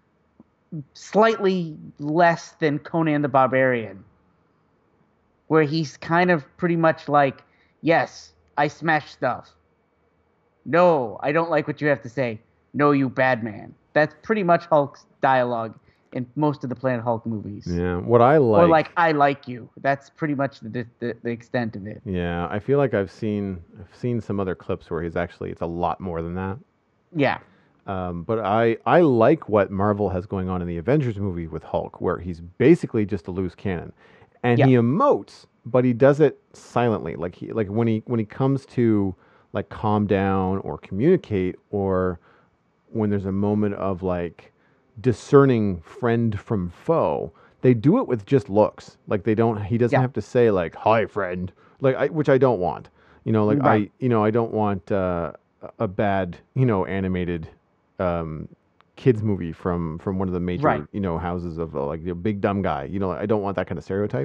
slightly less than Conan the Barbarian, where he's kind of pretty much like, yes, I smash stuff. No, I don't like what you have to say. No, you bad man. That's pretty much Hulk's dialogue in most of the Planet Hulk movies. Yeah, what I like... Or like, I like you. That's pretty much the extent of it. Yeah, I feel like I've seen some other clips where it's a lot more than that. Yeah. But I like what Marvel has going on in the Avengers movie with Hulk, where he's basically just a loose cannon. And he emotes, but he does it silently. Like when he comes to like calm down or communicate, or when there's a moment of like discerning friend from foe, they do it with just looks. Like he doesn't have to say like, hi friend, which I don't want, Right. I don't want a bad, animated kids movie from one of the major, houses of like the big dumb guy, I don't want that kind of stereotype.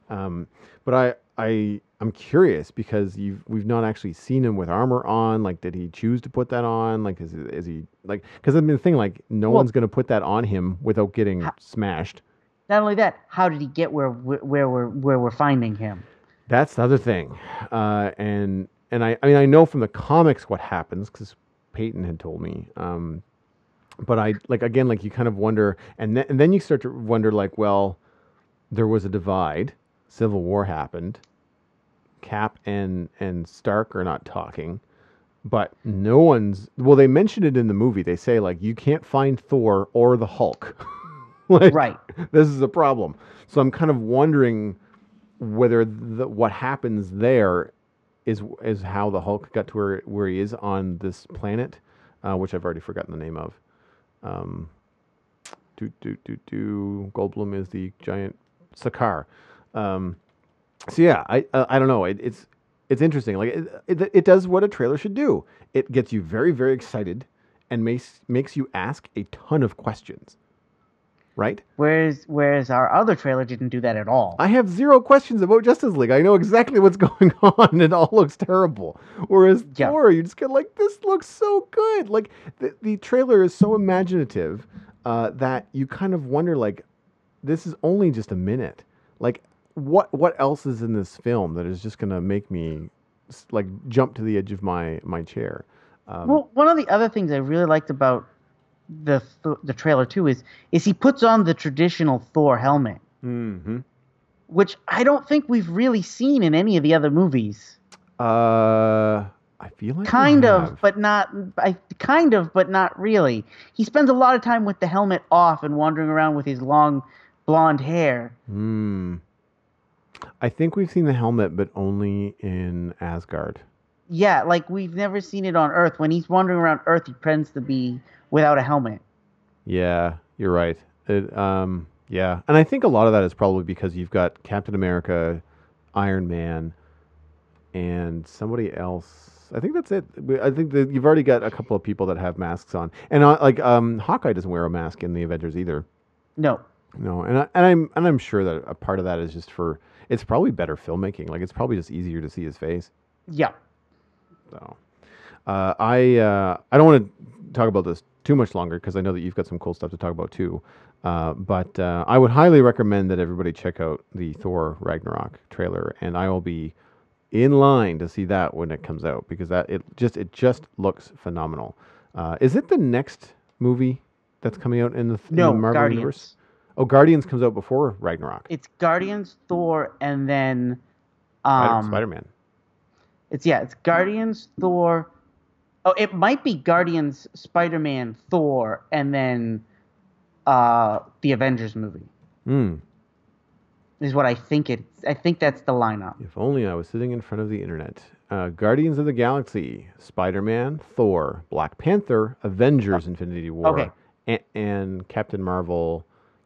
But I'm curious because we've not actually seen him with armor on. Like, did he choose to put that on? Like, is he like? Because I mean, the thing like, no one's going to put that on him without getting smashed. Not only that, how did he get where we're finding him? That's the other thing. And I mean, I know from the comics what happens because Peyton had told me. But I again, you kind of wonder, and then you start to wonder, like, well, there was a divide. Civil War happened. Cap and Stark are not talking, but no one's. Well, they mentioned it in the movie. They say like you can't find Thor or the Hulk. Like Right. this is a problem. So I'm kind of wondering whether what happens there is how the Hulk got to where he is on this planet, which I've already forgotten the name of. Um, Goldblum is the giant Sakaar. Um, so yeah, I don't know. It's interesting. Like it does what a trailer should do. It gets you very very excited and makes you ask a ton of questions. Right? Whereas our other trailer didn't do that at all. I have zero questions about Justice League. I know exactly what's going on. It all looks terrible. Whereas Yeah. Thor, you just get like, this looks so good. Like the trailer is so imaginative that you kind of wonder, like, this is only just a minute. Like, what else is in this film that is just gonna make me like jump to the edge of my chair? Well, one of the other things I really liked about the trailer too is he puts on the traditional Thor helmet, Mm-hmm. which I don't think we've really seen in any of the other movies. I feel like we Kind of, have. but not. Kind of, but not really. He spends a lot of time with the helmet off and wandering around with his long blonde hair. Hmm. I think we've seen the helmet, but only in Asgard. Yeah, like we've never seen it on Earth. When he's wandering around Earth, he tends to be without a helmet. Yeah, you're right. Yeah, and I think a lot of that is probably because you've got Captain America, Iron Man, and somebody else. I think that's it. I think that you've already got a couple of people that have masks on, and Hawkeye doesn't wear a mask in the Avengers either. No. No, and I'm sure that a part of that is just for it's probably better filmmaking. Like it's probably just easier to see his face. Yeah. So, I don't want to talk about this too much longer because I know that you've got some cool stuff to talk about too. But I would highly recommend that everybody check out the Thor Ragnarok trailer, and I will be in line to see that when it comes out because it just looks phenomenal. Is it the next movie that's coming out in the No, Marvel Guardians. universe? Oh, Guardians comes out before Ragnarok. It's Guardians, Thor, and then Spider Man. it's Guardians, Thor. Oh, it might be Guardians, Spider-Man, Thor, and then the Avengers movie Hmm. is what I think I think that's the lineup. If only I was sitting in front of the internet. Guardians of the Galaxy, Spider Man, Thor, Black Panther, Avengers Infinity War, Okay. and Captain Marvel,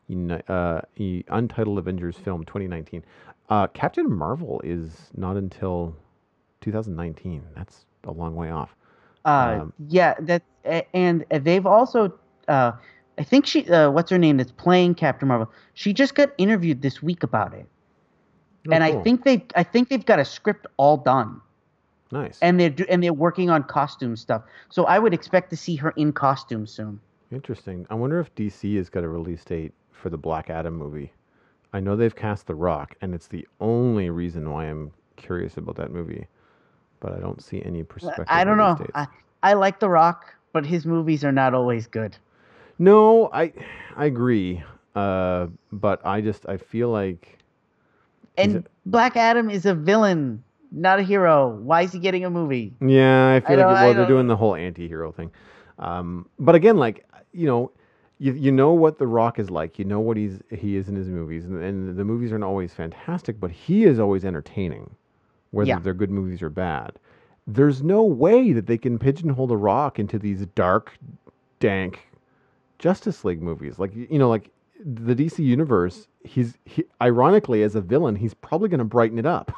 Untitled Avengers film 2019. Captain Marvel is not until 2019. That's a long way off. Yeah, and they've also I think she what's her name that's playing Captain Marvel. She just got interviewed this week about it. And cool. I think they've got a script all done. Nice. And they're working on costume stuff. So I would expect to see her in costume soon. Interesting. I wonder if DC has got a release date for the Black Adam movie. I know they've cast The Rock, and it's the only reason why I'm curious about that movie. But I don't see any prospective I don't release know. dates. I like The Rock, but his movies are not always good. No, I agree. But I feel like And Black Adam is a villain, not a hero. Why is he getting a movie? yeah, I feel I they're don't- doing the whole anti-hero thing. But again, like you know what The Rock is like. You know what he is in his movies, and the movies aren't always fantastic, but he is always entertaining, whether Yeah. they're good movies or bad. There's no way that they can pigeonhole The Rock into these dark, dank Justice League movies. Like like the DC universe. He ironically as a villain, he's probably going to brighten it up.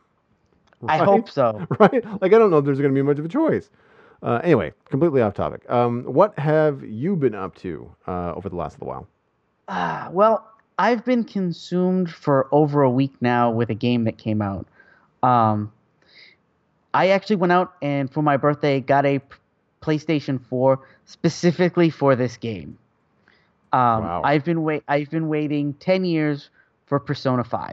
I hope so. Right? Like, I don't know if there's going to be much of a choice. Anyway, completely off topic. What have you been up to over the last little while? Well, I've been consumed for over a week now with a game that came out. I actually went out and for my birthday got a PlayStation 4 specifically for this game. Wow. I've been waiting 10 years for Persona 5.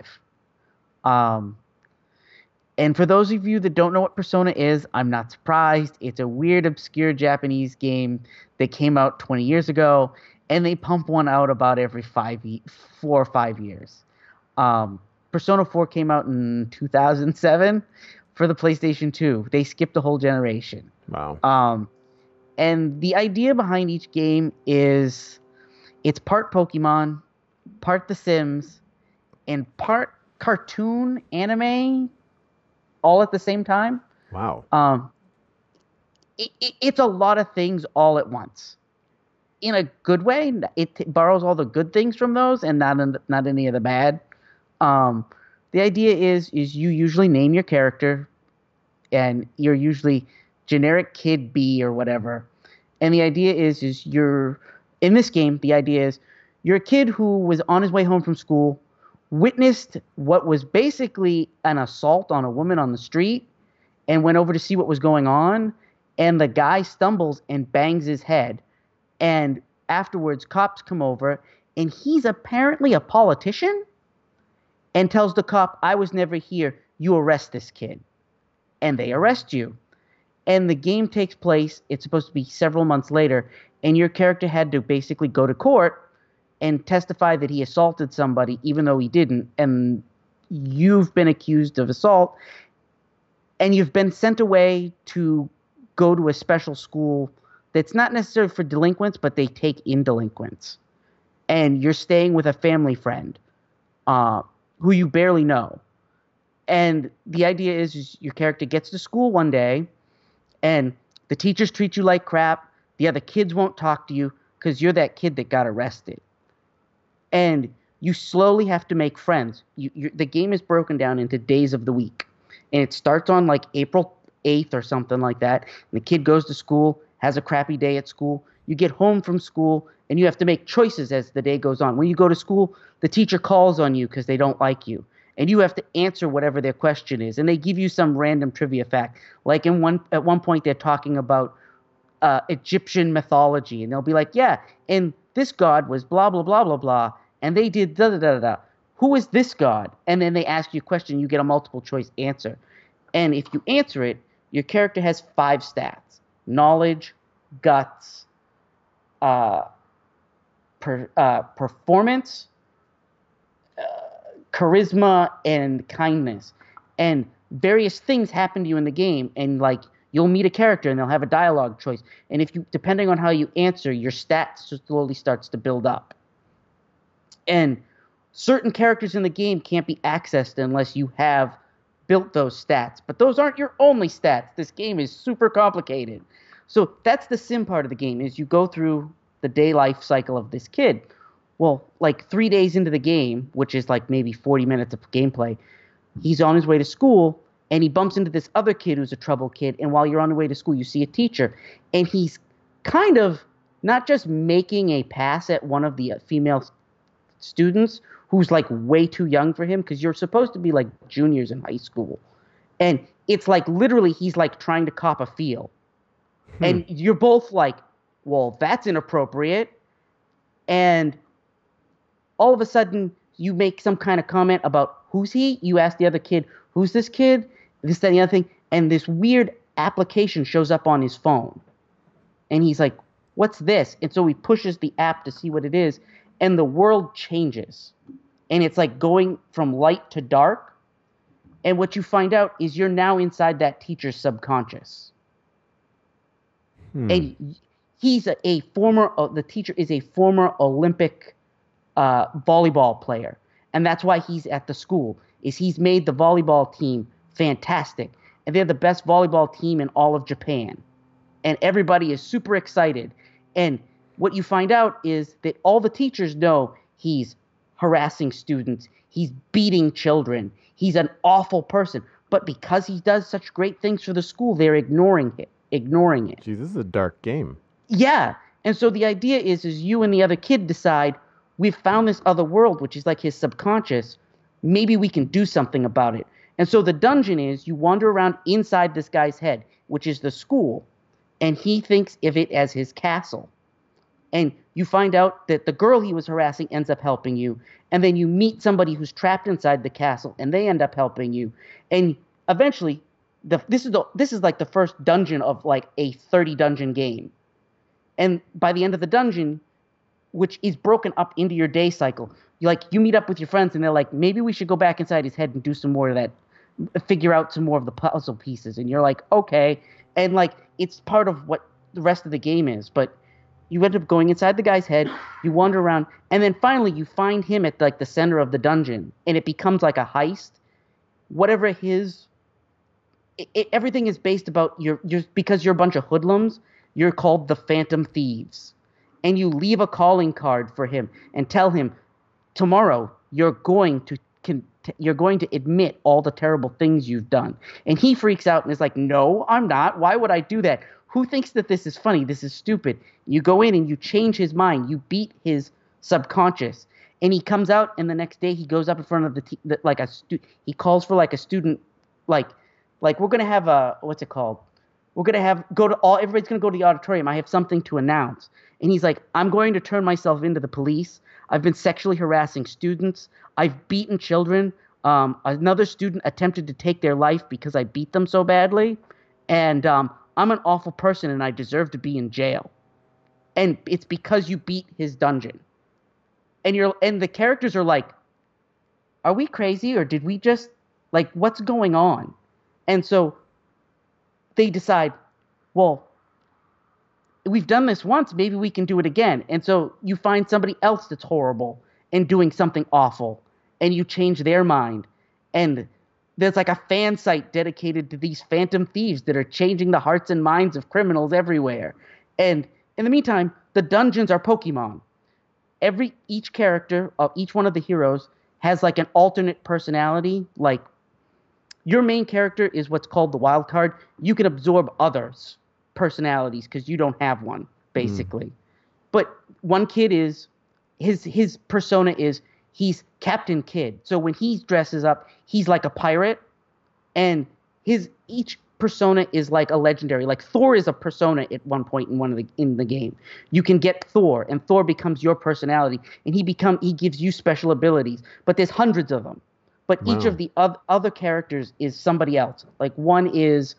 And for those of you that don't know what Persona is, I'm not surprised. It's a weird, obscure Japanese game that came out 20 years ago, and they pump one out about every 4 or 5 years. Persona 4 came out in 2007 for the PlayStation 2. They skipped a whole generation. Wow. Um, and the idea behind each game is it's part Pokemon, part The Sims, and part cartoon anime all at the same time. Wow. Um, it's a lot of things all at once. In a good way, it borrows all the good things from those and not any of the bad. Um, the idea is you usually name your character, and you're usually generic kid B or whatever. And the idea is you're in this game. The idea is you're a kid who was on his way home from school, witnessed what was basically an assault on a woman on the street, and went over to see what was going on. And the guy stumbles and bangs his head. And afterwards, cops come over, and he's apparently a politician and tells the cop, I was never here. You arrest this kid. And they arrest you. And the game takes place, it's supposed to be several months later, and your character had to basically go to court and testify that he assaulted somebody, even though he didn't. And you've been accused of assault, and you've been sent away to go to a special school that's not necessarily for delinquents, but they take in delinquents. And you're staying with a family friend who you barely know. And the idea is your character gets to school one day, and the teachers treat you like crap. The other kids won't talk to you because you're that kid that got arrested. And you slowly have to make friends. The game is broken down into days of the week. And it starts on like April 8th or something like that. And the kid goes to school, has a crappy day at school. You get home from school, and you have to make choices as the day goes on. When you go to school, the teacher calls on you because they don't like you. And you have to answer whatever their question is. And they give you some random trivia fact. Like at one point, they're talking about Egyptian mythology. And they'll be like, yeah, and this god was blah, blah, blah, blah, blah. And they did da, da, da, da. Who is this god? And then they ask you a question. You get a multiple choice answer. And if you answer it, your character has 5 stats. Knowledge, guts, performance, charisma, and kindness. And various things happen to you in the game, and like you'll meet a character and they'll have a dialogue choice. And if you, depending on how you answer, your stats slowly starts to build up. And certain characters in the game can't be accessed unless you have built those stats. But those aren't your only stats. This game is super complicated. So that's the sim part of the game, is you go through the day life cycle of this kid. Well, like 3 days into the game, which is like maybe 40 minutes of gameplay, he's on his way to school, and he bumps into this other kid who's a trouble kid. And while you're on the way to school, you see a teacher, and he's kind of not just making a pass at one of the female students who's like way too young for him, because you're supposed to be like juniors in high school. And it's like literally he's like trying to cop a feel. And you're both like, well, that's inappropriate. And all of a sudden, you make some kind of comment about who's he? You ask the other kid, who's this kid? This, that, and the other thing. And this weird application shows up on his phone. And he's like, what's this? And so he pushes the app to see what it is. And the world changes. And it's like going from light to dark. And what you find out is you're now inside that teacher's subconscious. And he's the teacher is a former Olympic volleyball player. And that's why he's at the school, is he's made the volleyball team fantastic. And they're the best volleyball team in all of Japan. And everybody is super excited. And what you find out is that all the teachers know he's harassing students. He's beating children. He's an awful person. But because he does such great things for the school, they're ignoring it. Geez, this is a dark game. Yeah. And so the idea is you and the other kid decide, we've found this other world, which is like his subconscious. Maybe we can do something about it. And so the dungeon is you wander around inside this guy's head, which is the school, and he thinks of it as his castle. And you find out that the girl he was harassing ends up helping you. And then you meet somebody who's trapped inside the castle, and they end up helping you. And eventually, this is like the first dungeon of like a 30 dungeon game. And by the end of the dungeon, which is broken up into your day cycle, you meet up with your friends and they're like, maybe we should go back inside his head and do some more of that, figure out some more of the puzzle pieces. And you're like, okay. And like, it's part of what the rest of the game is. But you end up going inside the guy's head, you wander around, and then finally you find him at like the center of the dungeon, and it becomes like a heist. Whatever everything is based about because you're a bunch of hoodlums, you're called the Phantom Thieves. And you leave a calling card for him and tell him tomorrow you're going to admit all the terrible things you've done. And he freaks out and is like, no, I'm not. Why would I do that? Who thinks that this is funny? This is stupid. You go in and you change his mind. You beat his subconscious. And he comes out, and the next day he goes up in front of he calls for like a student, like we're going to have what's it called? We're going to everybody's going to go to the auditorium. I have something to announce. And he's like, I'm going to turn myself into the police. I've been sexually harassing students. I've beaten children. Another student attempted to take their life because I beat them so badly. And I'm an awful person and I deserve to be in jail. And it's because you beat his dungeon. And the characters are like, are we crazy or did we just, like, what's going on? And so they decide, well, we've done this once, maybe we can do it again. And so you find somebody else that's horrible and doing something awful, and you change their mind. And there's like a fan site dedicated to these phantom thieves that are changing the hearts and minds of criminals everywhere. And in the meantime, the dungeons are Pokemon. Each character of each one of the heroes has like an alternate personality. Like, your main character is what's called the wild card. You can absorb others' personalities because you don't have one, basically. But one kid is his persona is he's Captain Kidd. So when he dresses up, he's like a pirate, and each persona is like a legendary. Like Thor is a persona at one point in the game. You can get Thor, and Thor becomes your personality, and he gives you special abilities. But there's hundreds of them. But each of the other characters is somebody else. Like one is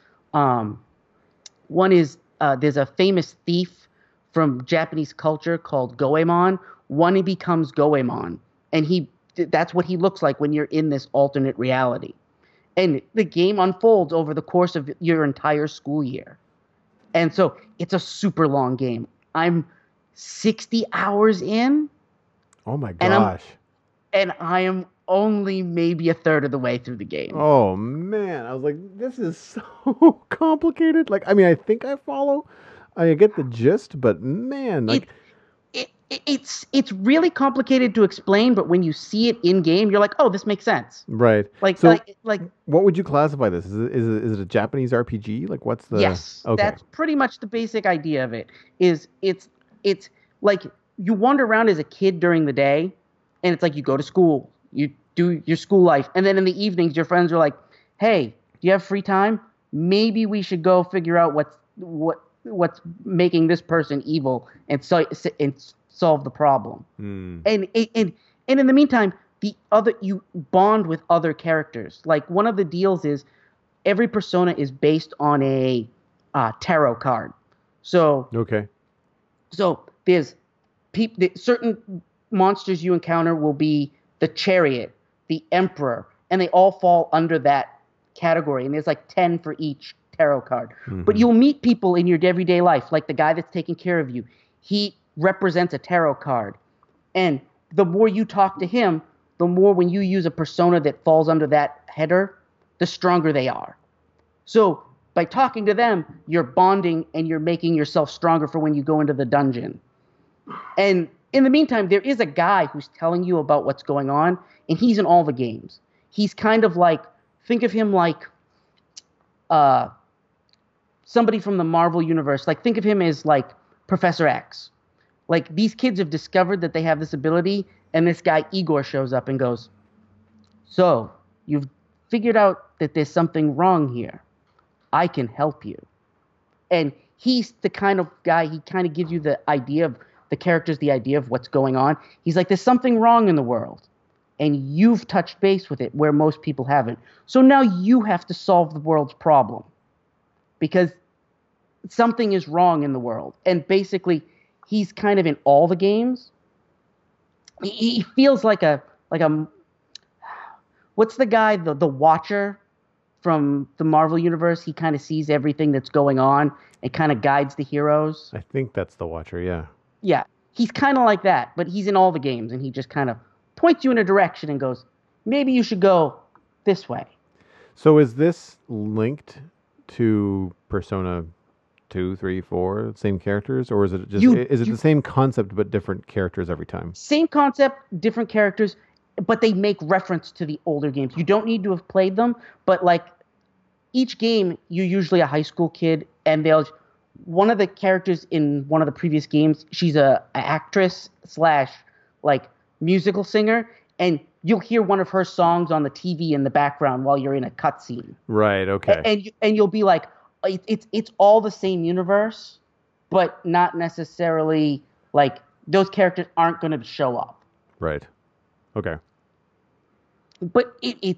there's a famous thief from Japanese culture called Goemon. One, he becomes Goemon, and that's what he looks like when you're in this alternate reality. And the game unfolds over the course of your entire school year. And so it's a super long game. I'm 60 hours in. Oh my gosh. And I am only maybe a third of the way through the game. Oh man. I was like, this is so complicated. Like, I mean, I think I follow. I get the gist, but man, like it's really complicated to explain, but when you see it in game, you're like, oh, this makes sense. Right. Like, what would you classify this? Is it a Japanese RPG? Like, what's the? Yes. Okay. That's pretty much the basic idea of it. It's like you wander around as a kid during the day, and it's like you go to school, you do your school life, and then in the evenings, your friends are like, hey, do you have free time? Maybe we should go figure out what's making this person evil and solve the problem. And in the meantime, you bond with other characters. Like, one of the deals is every persona is based on a tarot card. So there's certain monsters you encounter will be the Chariot, the Emperor, and they all fall under that category. And there's like 10 for each tarot card. Mm-hmm. But you'll meet people in your everyday life, like the guy that's taking care of you. He represents a tarot card. And the more you talk to him, the more when you use a persona that falls under that header, the stronger they are. So by talking to them, you're bonding and you're making yourself stronger for when you go into the dungeon. And in the meantime, there is a guy who's telling you about what's going on, and he's in all the games. He's kind of like, think of him like somebody from the Marvel universe. Like, think of him as like Professor X. Like, these kids have discovered that they have this ability, and this guy Igor shows up and goes, so you've figured out that there's something wrong here. I can help you. And he's the kind of guy, he kind of gives you the idea of the characters, the idea of what's going on. He's like, there's something wrong in the world, and you've touched base with it where most people haven't. So now you have to solve the world's problem because something is wrong in the world. And basically, he's kind of in all the games. he feels like a what's the guy, the Watcher from the Marvel universe? He kind of sees everything that's going on and kind of guides the heroes. I think that's the Watcher. Yeah. Yeah, he's kind of like that, but he's in all the games, and he just kind of points you in a direction and goes, maybe you should go this way. So is this linked to Persona 2, 3, 4, same characters, or is it just You, is it the you same concept but different characters every time? Same concept, different characters, but they make reference to the older games. You don't need to have played them, but like each game, you're usually a high school kid, and they'll one of the characters in one of the previous games, she's a actress slash like musical singer, and you'll hear one of her songs on the TV in the background while you're in a cutscene, Right. Okay. and you'll be like, it's all the same universe, but not necessarily like those characters aren't going to show up. Right. Okay. But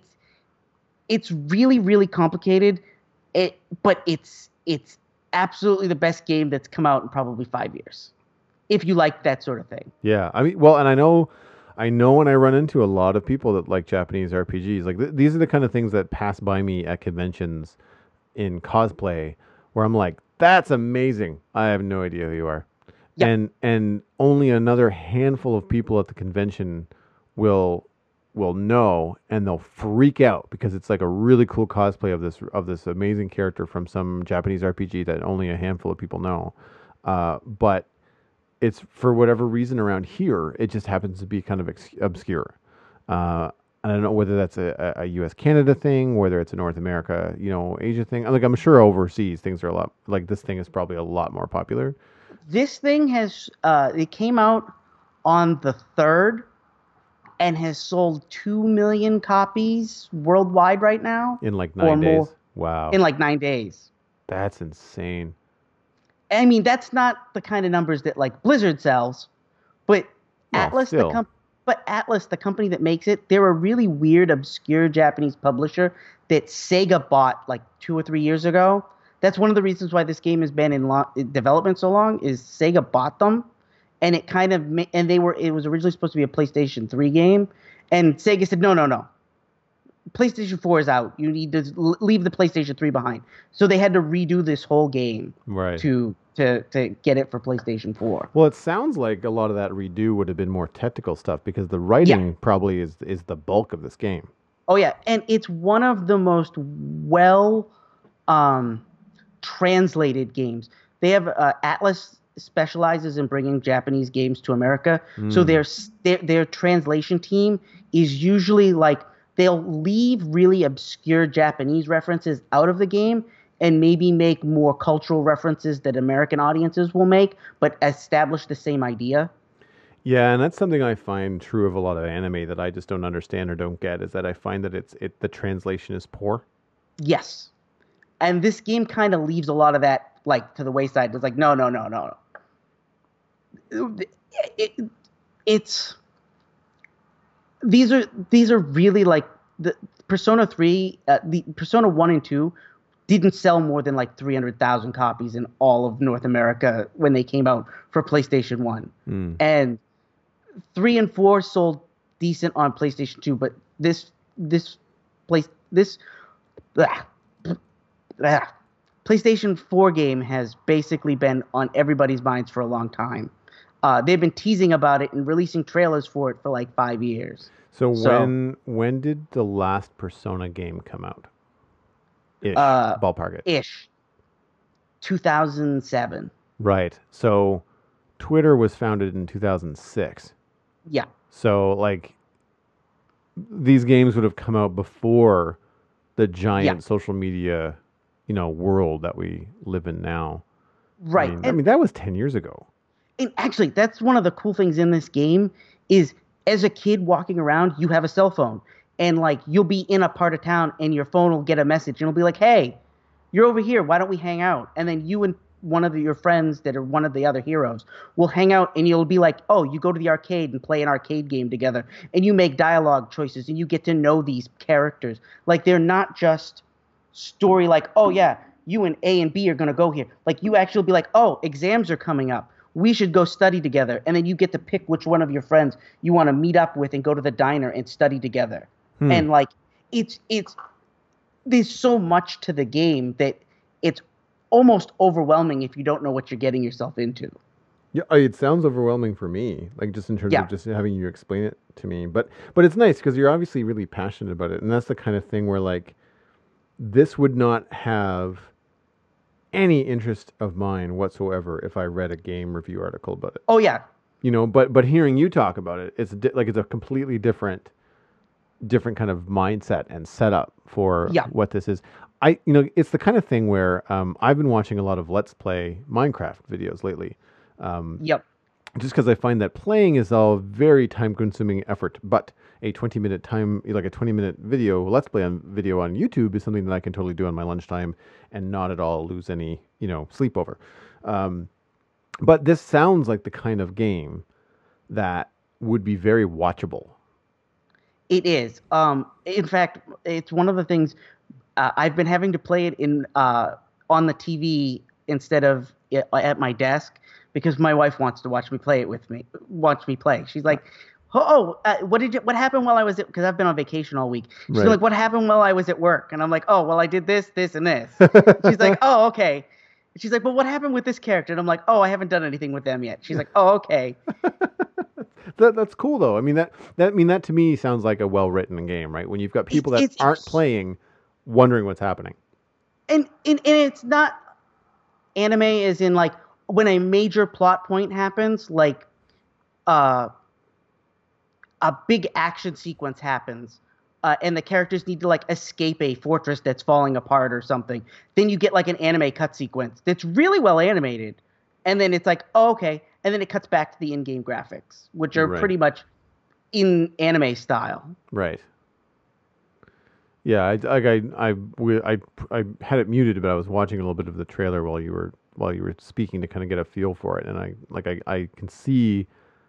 it's really really complicated. But it's absolutely the best game that's come out in probably 5 years. If you like that sort of thing. Yeah. I mean, well, and I know when I run into a lot of people that like Japanese RPGs, like these are the kind of things that pass by me at conventions in cosplay, where I'm like, that's amazing. I have no idea who you are. Yeah, And only another handful of people at the convention will know, and they'll freak out because it's like a really cool cosplay of this amazing character from some Japanese RPG that only a handful of people know. But it's for whatever reason around here, it just happens to be kind of obscure. I don't know whether that's a U.S. Canada thing, whether it's a North America, Asia thing. Like I'm sure overseas things are a lot like this thing is probably a lot more popular this thing has it came out on the 3rd and has sold 2 million copies worldwide right now, in like or 9 days. more, Wow, in like 9 days. that's insane. I mean, that's not the kind of numbers that like Blizzard sells, but Well, Atlas, the still, comp- but Atlas, the company that makes it, they're a really weird, obscure Japanese publisher that Sega bought like 2 or 3 years ago. That's one of the reasons why this game has been in development so long. Is Sega bought them, and it kind of and it was originally supposed to be a PlayStation 3 game, and Sega said no, no, no. PlayStation 4 is out. You need to leave the PlayStation 3 behind. So they had to redo this whole game right. to get it for PlayStation 4. Well, it sounds like a lot of that redo would have been more technical stuff because the Yeah. writing probably is the bulk of this game. Oh yeah, and it's one of the most well um, translated games. They have Atlas specializes in bringing Japanese games to America, so Mm, their translation team is usually like they'll leave really obscure Japanese references out of the game and maybe make more cultural references that American audiences will make, but establish the same idea. yeah, and that's something I find true of a lot of anime that I just don't understand or don't get is that I find that the translation is poor. Yes, and this game kind of leaves a lot of that like to the wayside. It's like no, no, no, no, no. It's these are really like the Persona 3, the Persona 1 and 2 didn't sell more than like 300,000 copies in all of North America when they came out for PlayStation 1. Mm, And 3 and 4 sold decent on PlayStation 2, but this place this blah, blah, PlayStation 4 game has basically been on everybody's minds for a long time. They've been teasing about it and releasing trailers for it for like 5 years. So So, when did the last Persona game come out? Ish, uh, ballpark it. ish, 2007. Right. So Twitter was founded in 2006. Yeah, So like these games would have come out before the yeah, giant social media, world that we live in now. I right. mean, I mean that was 10 years ago. And actually, that's one of the cool things in this game is as a kid walking around, you have a cell phone, and like you'll be in a part of town, and your phone will get a message, and it'll be like, "Hey, you're over here. Why don't we hang out?" And then you and one of your friends that are one of the other heroes will hang out, and you'll be like, "Oh, you go to the arcade and play an arcade game together, and you make dialogue choices, and you get to know these characters. Like they're not just story like, oh yeah, you and A and B are gonna go here. Like you actually be like, oh, exams are coming up. we should go study together. And then you get to pick which one of your friends you want to meet up with and go to the diner and study together. Hmm. And like, it's there's so much to the game that it's almost overwhelming if you don't know what you're getting yourself into. Yeah, it sounds overwhelming for me, like just in terms of Yeah. just having you explain it to me. But it's nice because you're obviously really passionate about it, and that's the kind of thing where like this would not have any interest of mine whatsoever if I read a game review article about it. Oh yeah. But hearing you talk about it, like it's a completely different kind of mindset and setup for Yeah. what this is. It's the kind of thing where I've been watching a lot of Let's Play Minecraft videos lately. Um, Yep. just because I find that playing is a very time consuming effort, but a 20-minute time, like a 20-minute video, Let's Play on video on YouTube is something that I can totally do on my lunchtime and not at all lose any, sleep over. Um, but this sounds like the kind of game that would be very watchable. It is. In fact, it's one of the things I've been having to play it in on the TV instead of at my desk because my wife wants to watch me play it with me. Watch me play. She's like, what happened while I was at? Because I've been on vacation all week. She's Right. like, what happened while I was at work? And I'm like, oh, well, I did this, this, and this. She's like, oh, okay. She's like, but what happened with this character? And I'm like, oh, I haven't done anything with them yet. She's like, oh, okay. That's cool though. I mean that to me sounds like a well written game, right? When you've got people that aren't playing, wondering what's happening. And it's not anime as in like when a major plot point happens, like uh, a big action sequence happens, and the characters need to like escape a fortress that's falling apart or something. Then you get like an anime cut sequence that's really well animated, and then it's like, oh, okay, and then it cuts back to the in-game graphics, which are Right. pretty much in anime style. Right. Yeah, I had it muted, but I was watching a little bit of the trailer while you were speaking to kind of get a feel for it, and I can see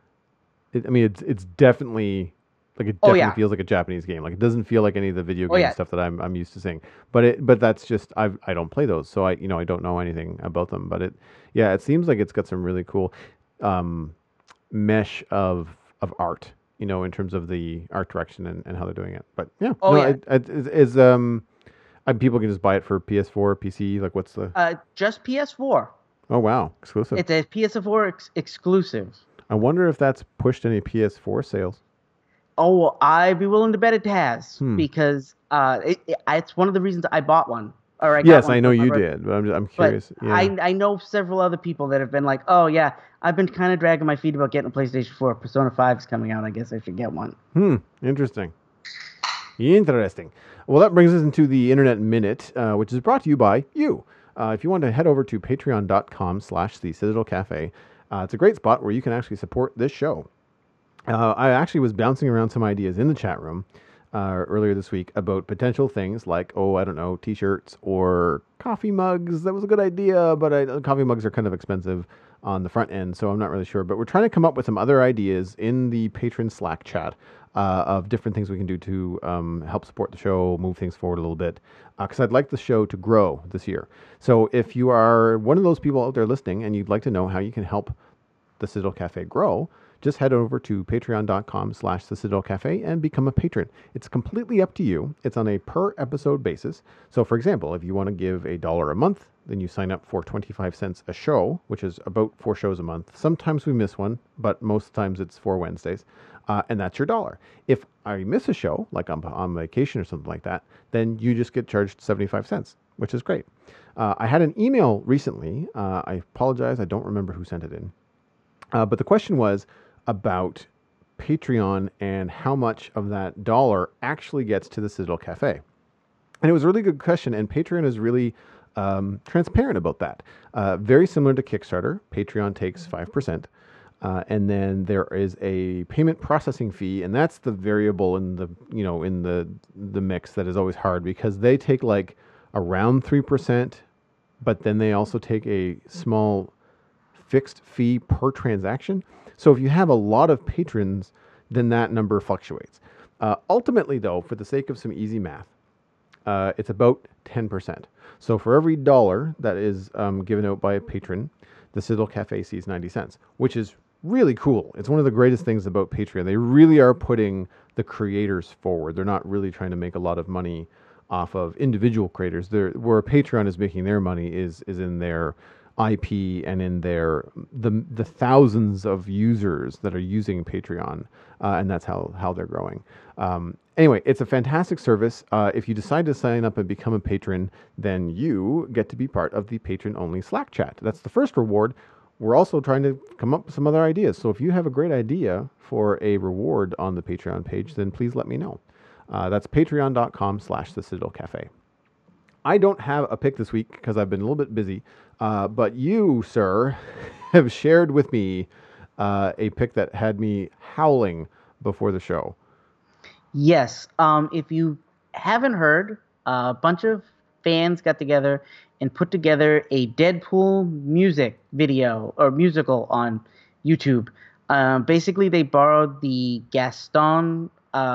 it. I mean, it's definitely like it Oh definitely yeah, feels like a Japanese game. Like it doesn't feel like any of the video oh game yeah. stuff that I'm used to seeing. But that's just I don't play those, so I don't know anything about them. But it seems like it's got some really cool um, mesh of art, in terms of the art direction and how they're doing it. But yeah, Oh no, yeah. it is people can just buy it for PS4, PC. Like, what's the? Just PS4. Oh wow, exclusive. It's a PS4 exclusive. I wonder if that's pushed any PS4 sales. Oh, I'd be willing to bet it has Hmm. because it's one of the reasons I bought one. Or I got Yes, one I know for my you birthday. did, but I'm But curious. Yeah. I know several other people that have been like, oh yeah, I've been kind of dragging my feet about getting a PlayStation 4. Persona 5 is coming out. I guess I should get one. Interesting. Interesting. Well, that brings us into the Internet Minute, which is brought to you by you. If you want to head over to patreon.com/the Citadel Cafe, it's a great spot where you can actually support this show. I actually was bouncing around some ideas in the chat room earlier this week about potential things like, I don't know, t-shirts or coffee mugs. That was a good idea, but coffee mugs are kind of expensive on the front end, so I'm not really sure. But we're trying to come up with some other ideas in the patron Slack chat of different things we can do to help support the show, move things forward a little bit, because I'd like the show to grow this year. So if you are one of those people out there listening and you'd like to know how you can help the Citadel Cafe grow, just head over to patreon.com/the Citadel Cafe and become a patron. It's completely up to you. It's on a per episode basis. So for example, if you want to give $1 a month, then you sign up for 25 cents a show, which is about 4 shows a month. Sometimes we miss one, but most times it's 4 Wednesdays. And that's your $1. If I miss a show, like I'm on vacation or something like that, then you just get charged 75 cents, which is great. I had an email recently. I apologize. I don't remember who sent it in. But the question was about Patreon and how much of that dollar actually gets to the Citadel Cafe. And it was a really good question, and Patreon is really transparent about that. Very similar to Kickstarter, Patreon takes 5%. And then there is a payment processing fee, and that's the variable in the mix that is always hard because they take like around 3%, but then they also take a small fixed fee per transaction. So if you have a lot of patrons, then that number fluctuates. Ultimately, though, for the sake of some easy math, it's about 10%. So for every dollar that is given out by a patron, the Citadel Cafe sees 90 cents, which is really cool. It's one of the greatest things about Patreon. They really are putting the creators forward. They're not really trying to make a lot of money off of individual creators. Where Patreon is making their money is in their IP and in the thousands of users that are using Patreon, and that's how they're growing. Anyway, it's a fantastic service. If you decide to sign up and become a patron, then you get to be part of the patron-only Slack chat. That's the first reward. We're also trying to come up with some other ideas. So if you have a great idea for a reward on the Patreon page, then please let me know. That's patreon.com/the Citadel Cafe. I don't have a pick this week because I've been a little bit busy, but you, sir, have shared with me a pick that had me howling before the show. Yes. If you haven't heard, a bunch of fans got together and put together a Deadpool music video or musical on YouTube. Basically, they borrowed the Gaston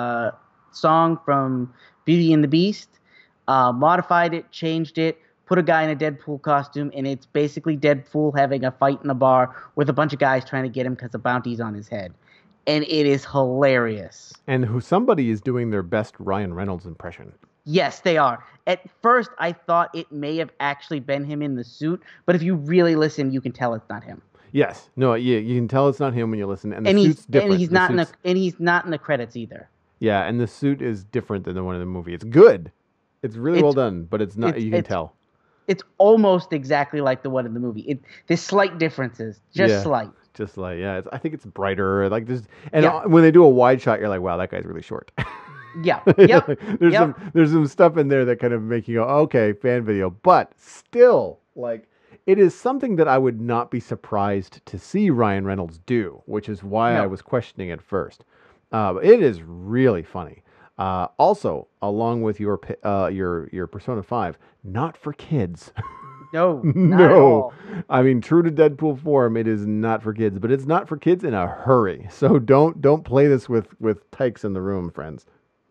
song from Beauty and the Beast, modified it, changed it, put a guy in a Deadpool costume, and it's basically Deadpool having a fight in a bar with a bunch of guys trying to get him because the bounty's on his head. And it is hilarious. And somebody is doing their best Ryan Reynolds impression. Yes, they are. At first, I thought it may have actually been him in the suit, but if you really listen, you can tell it's not him. Yes, no, you can tell it's not him when you listen, and the suit's different. And he's not in the credits either. Yeah, and the suit is different than the one in the movie. It's good. It's really well done, but it's not. You can tell. It's almost exactly like the one in the movie. There's slight differences, slight. Just like, yeah, I think it's brighter. Like when they do a wide shot, you're like, wow, that guy's really short. Yeah. Yep. There's some stuff in there that kind of make you go, okay, fan video, but still, like, it is something that I would not be surprised to see Ryan Reynolds do, which is why I was questioning at first. It is really funny. Also, along with your Persona 5, not for kids. No, not at all. I mean, true to Deadpool form, it is not for kids, but it's not for kids in a hurry. So don't play this with tykes in the room, friends.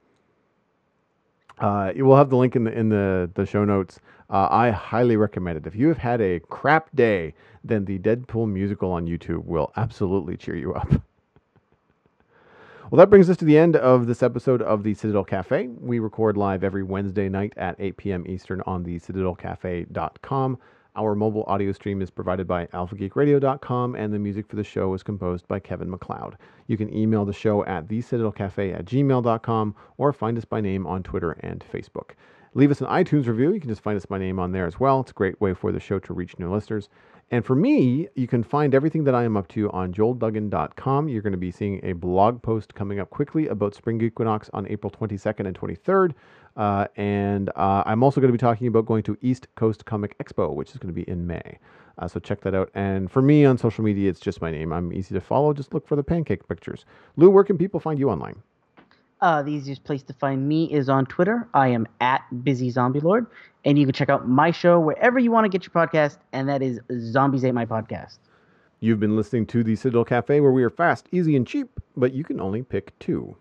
You will have the link in the show notes. I highly recommend it. If you have had a crap day, then the Deadpool musical on YouTube will absolutely cheer you up. Well, that brings us to the end of this episode of the Citadel Cafe. We record live every Wednesday night at 8 p.m. Eastern on the citadelcafe.com. Our mobile audio stream is provided by alphageekradio.com, and the music for the show is composed by Kevin MacLeod. You can email the show at thecitadelcafe@gmail.com or find us by name on Twitter and Facebook. Leave us an iTunes review. You can just find us by name on there as well. It's a great way for the show to reach new listeners. And for me, you can find everything that I am up to on joelduggan.com. You're going to be seeing a blog post coming up quickly about Spring Equinox on April 22nd and 23rd. And I'm also going to be talking about going to East Coast Comic Expo, which is going to be in May. So check that out. And for me on social media, it's just my name. I'm easy to follow. Just look for the pancake pictures. Lou, where can people find you online? The easiest place to find me is on Twitter. I am at BusyZombieLord. And you can check out my show wherever you want to get your podcast, and that is Zombies Ate My Podcast. You've been listening to the Citadel Cafe, where we are fast, easy, and cheap, but you can only pick two.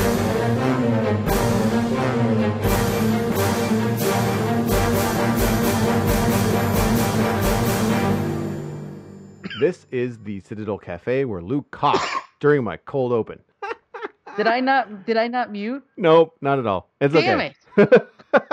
This is the Citadel Cafe, where Lou coughed during my cold open. Did I not mute? Nope, not at all. It's Damn okay. it.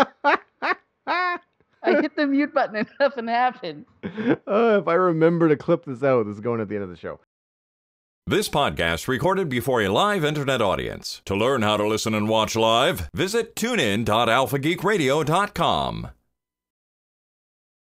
I hit the mute button and nothing happened. If I remember to clip this out, this is going at the end of the show. This podcast recorded before a live internet audience. To learn how to listen and watch live, visit tunein.alphageekradio.com.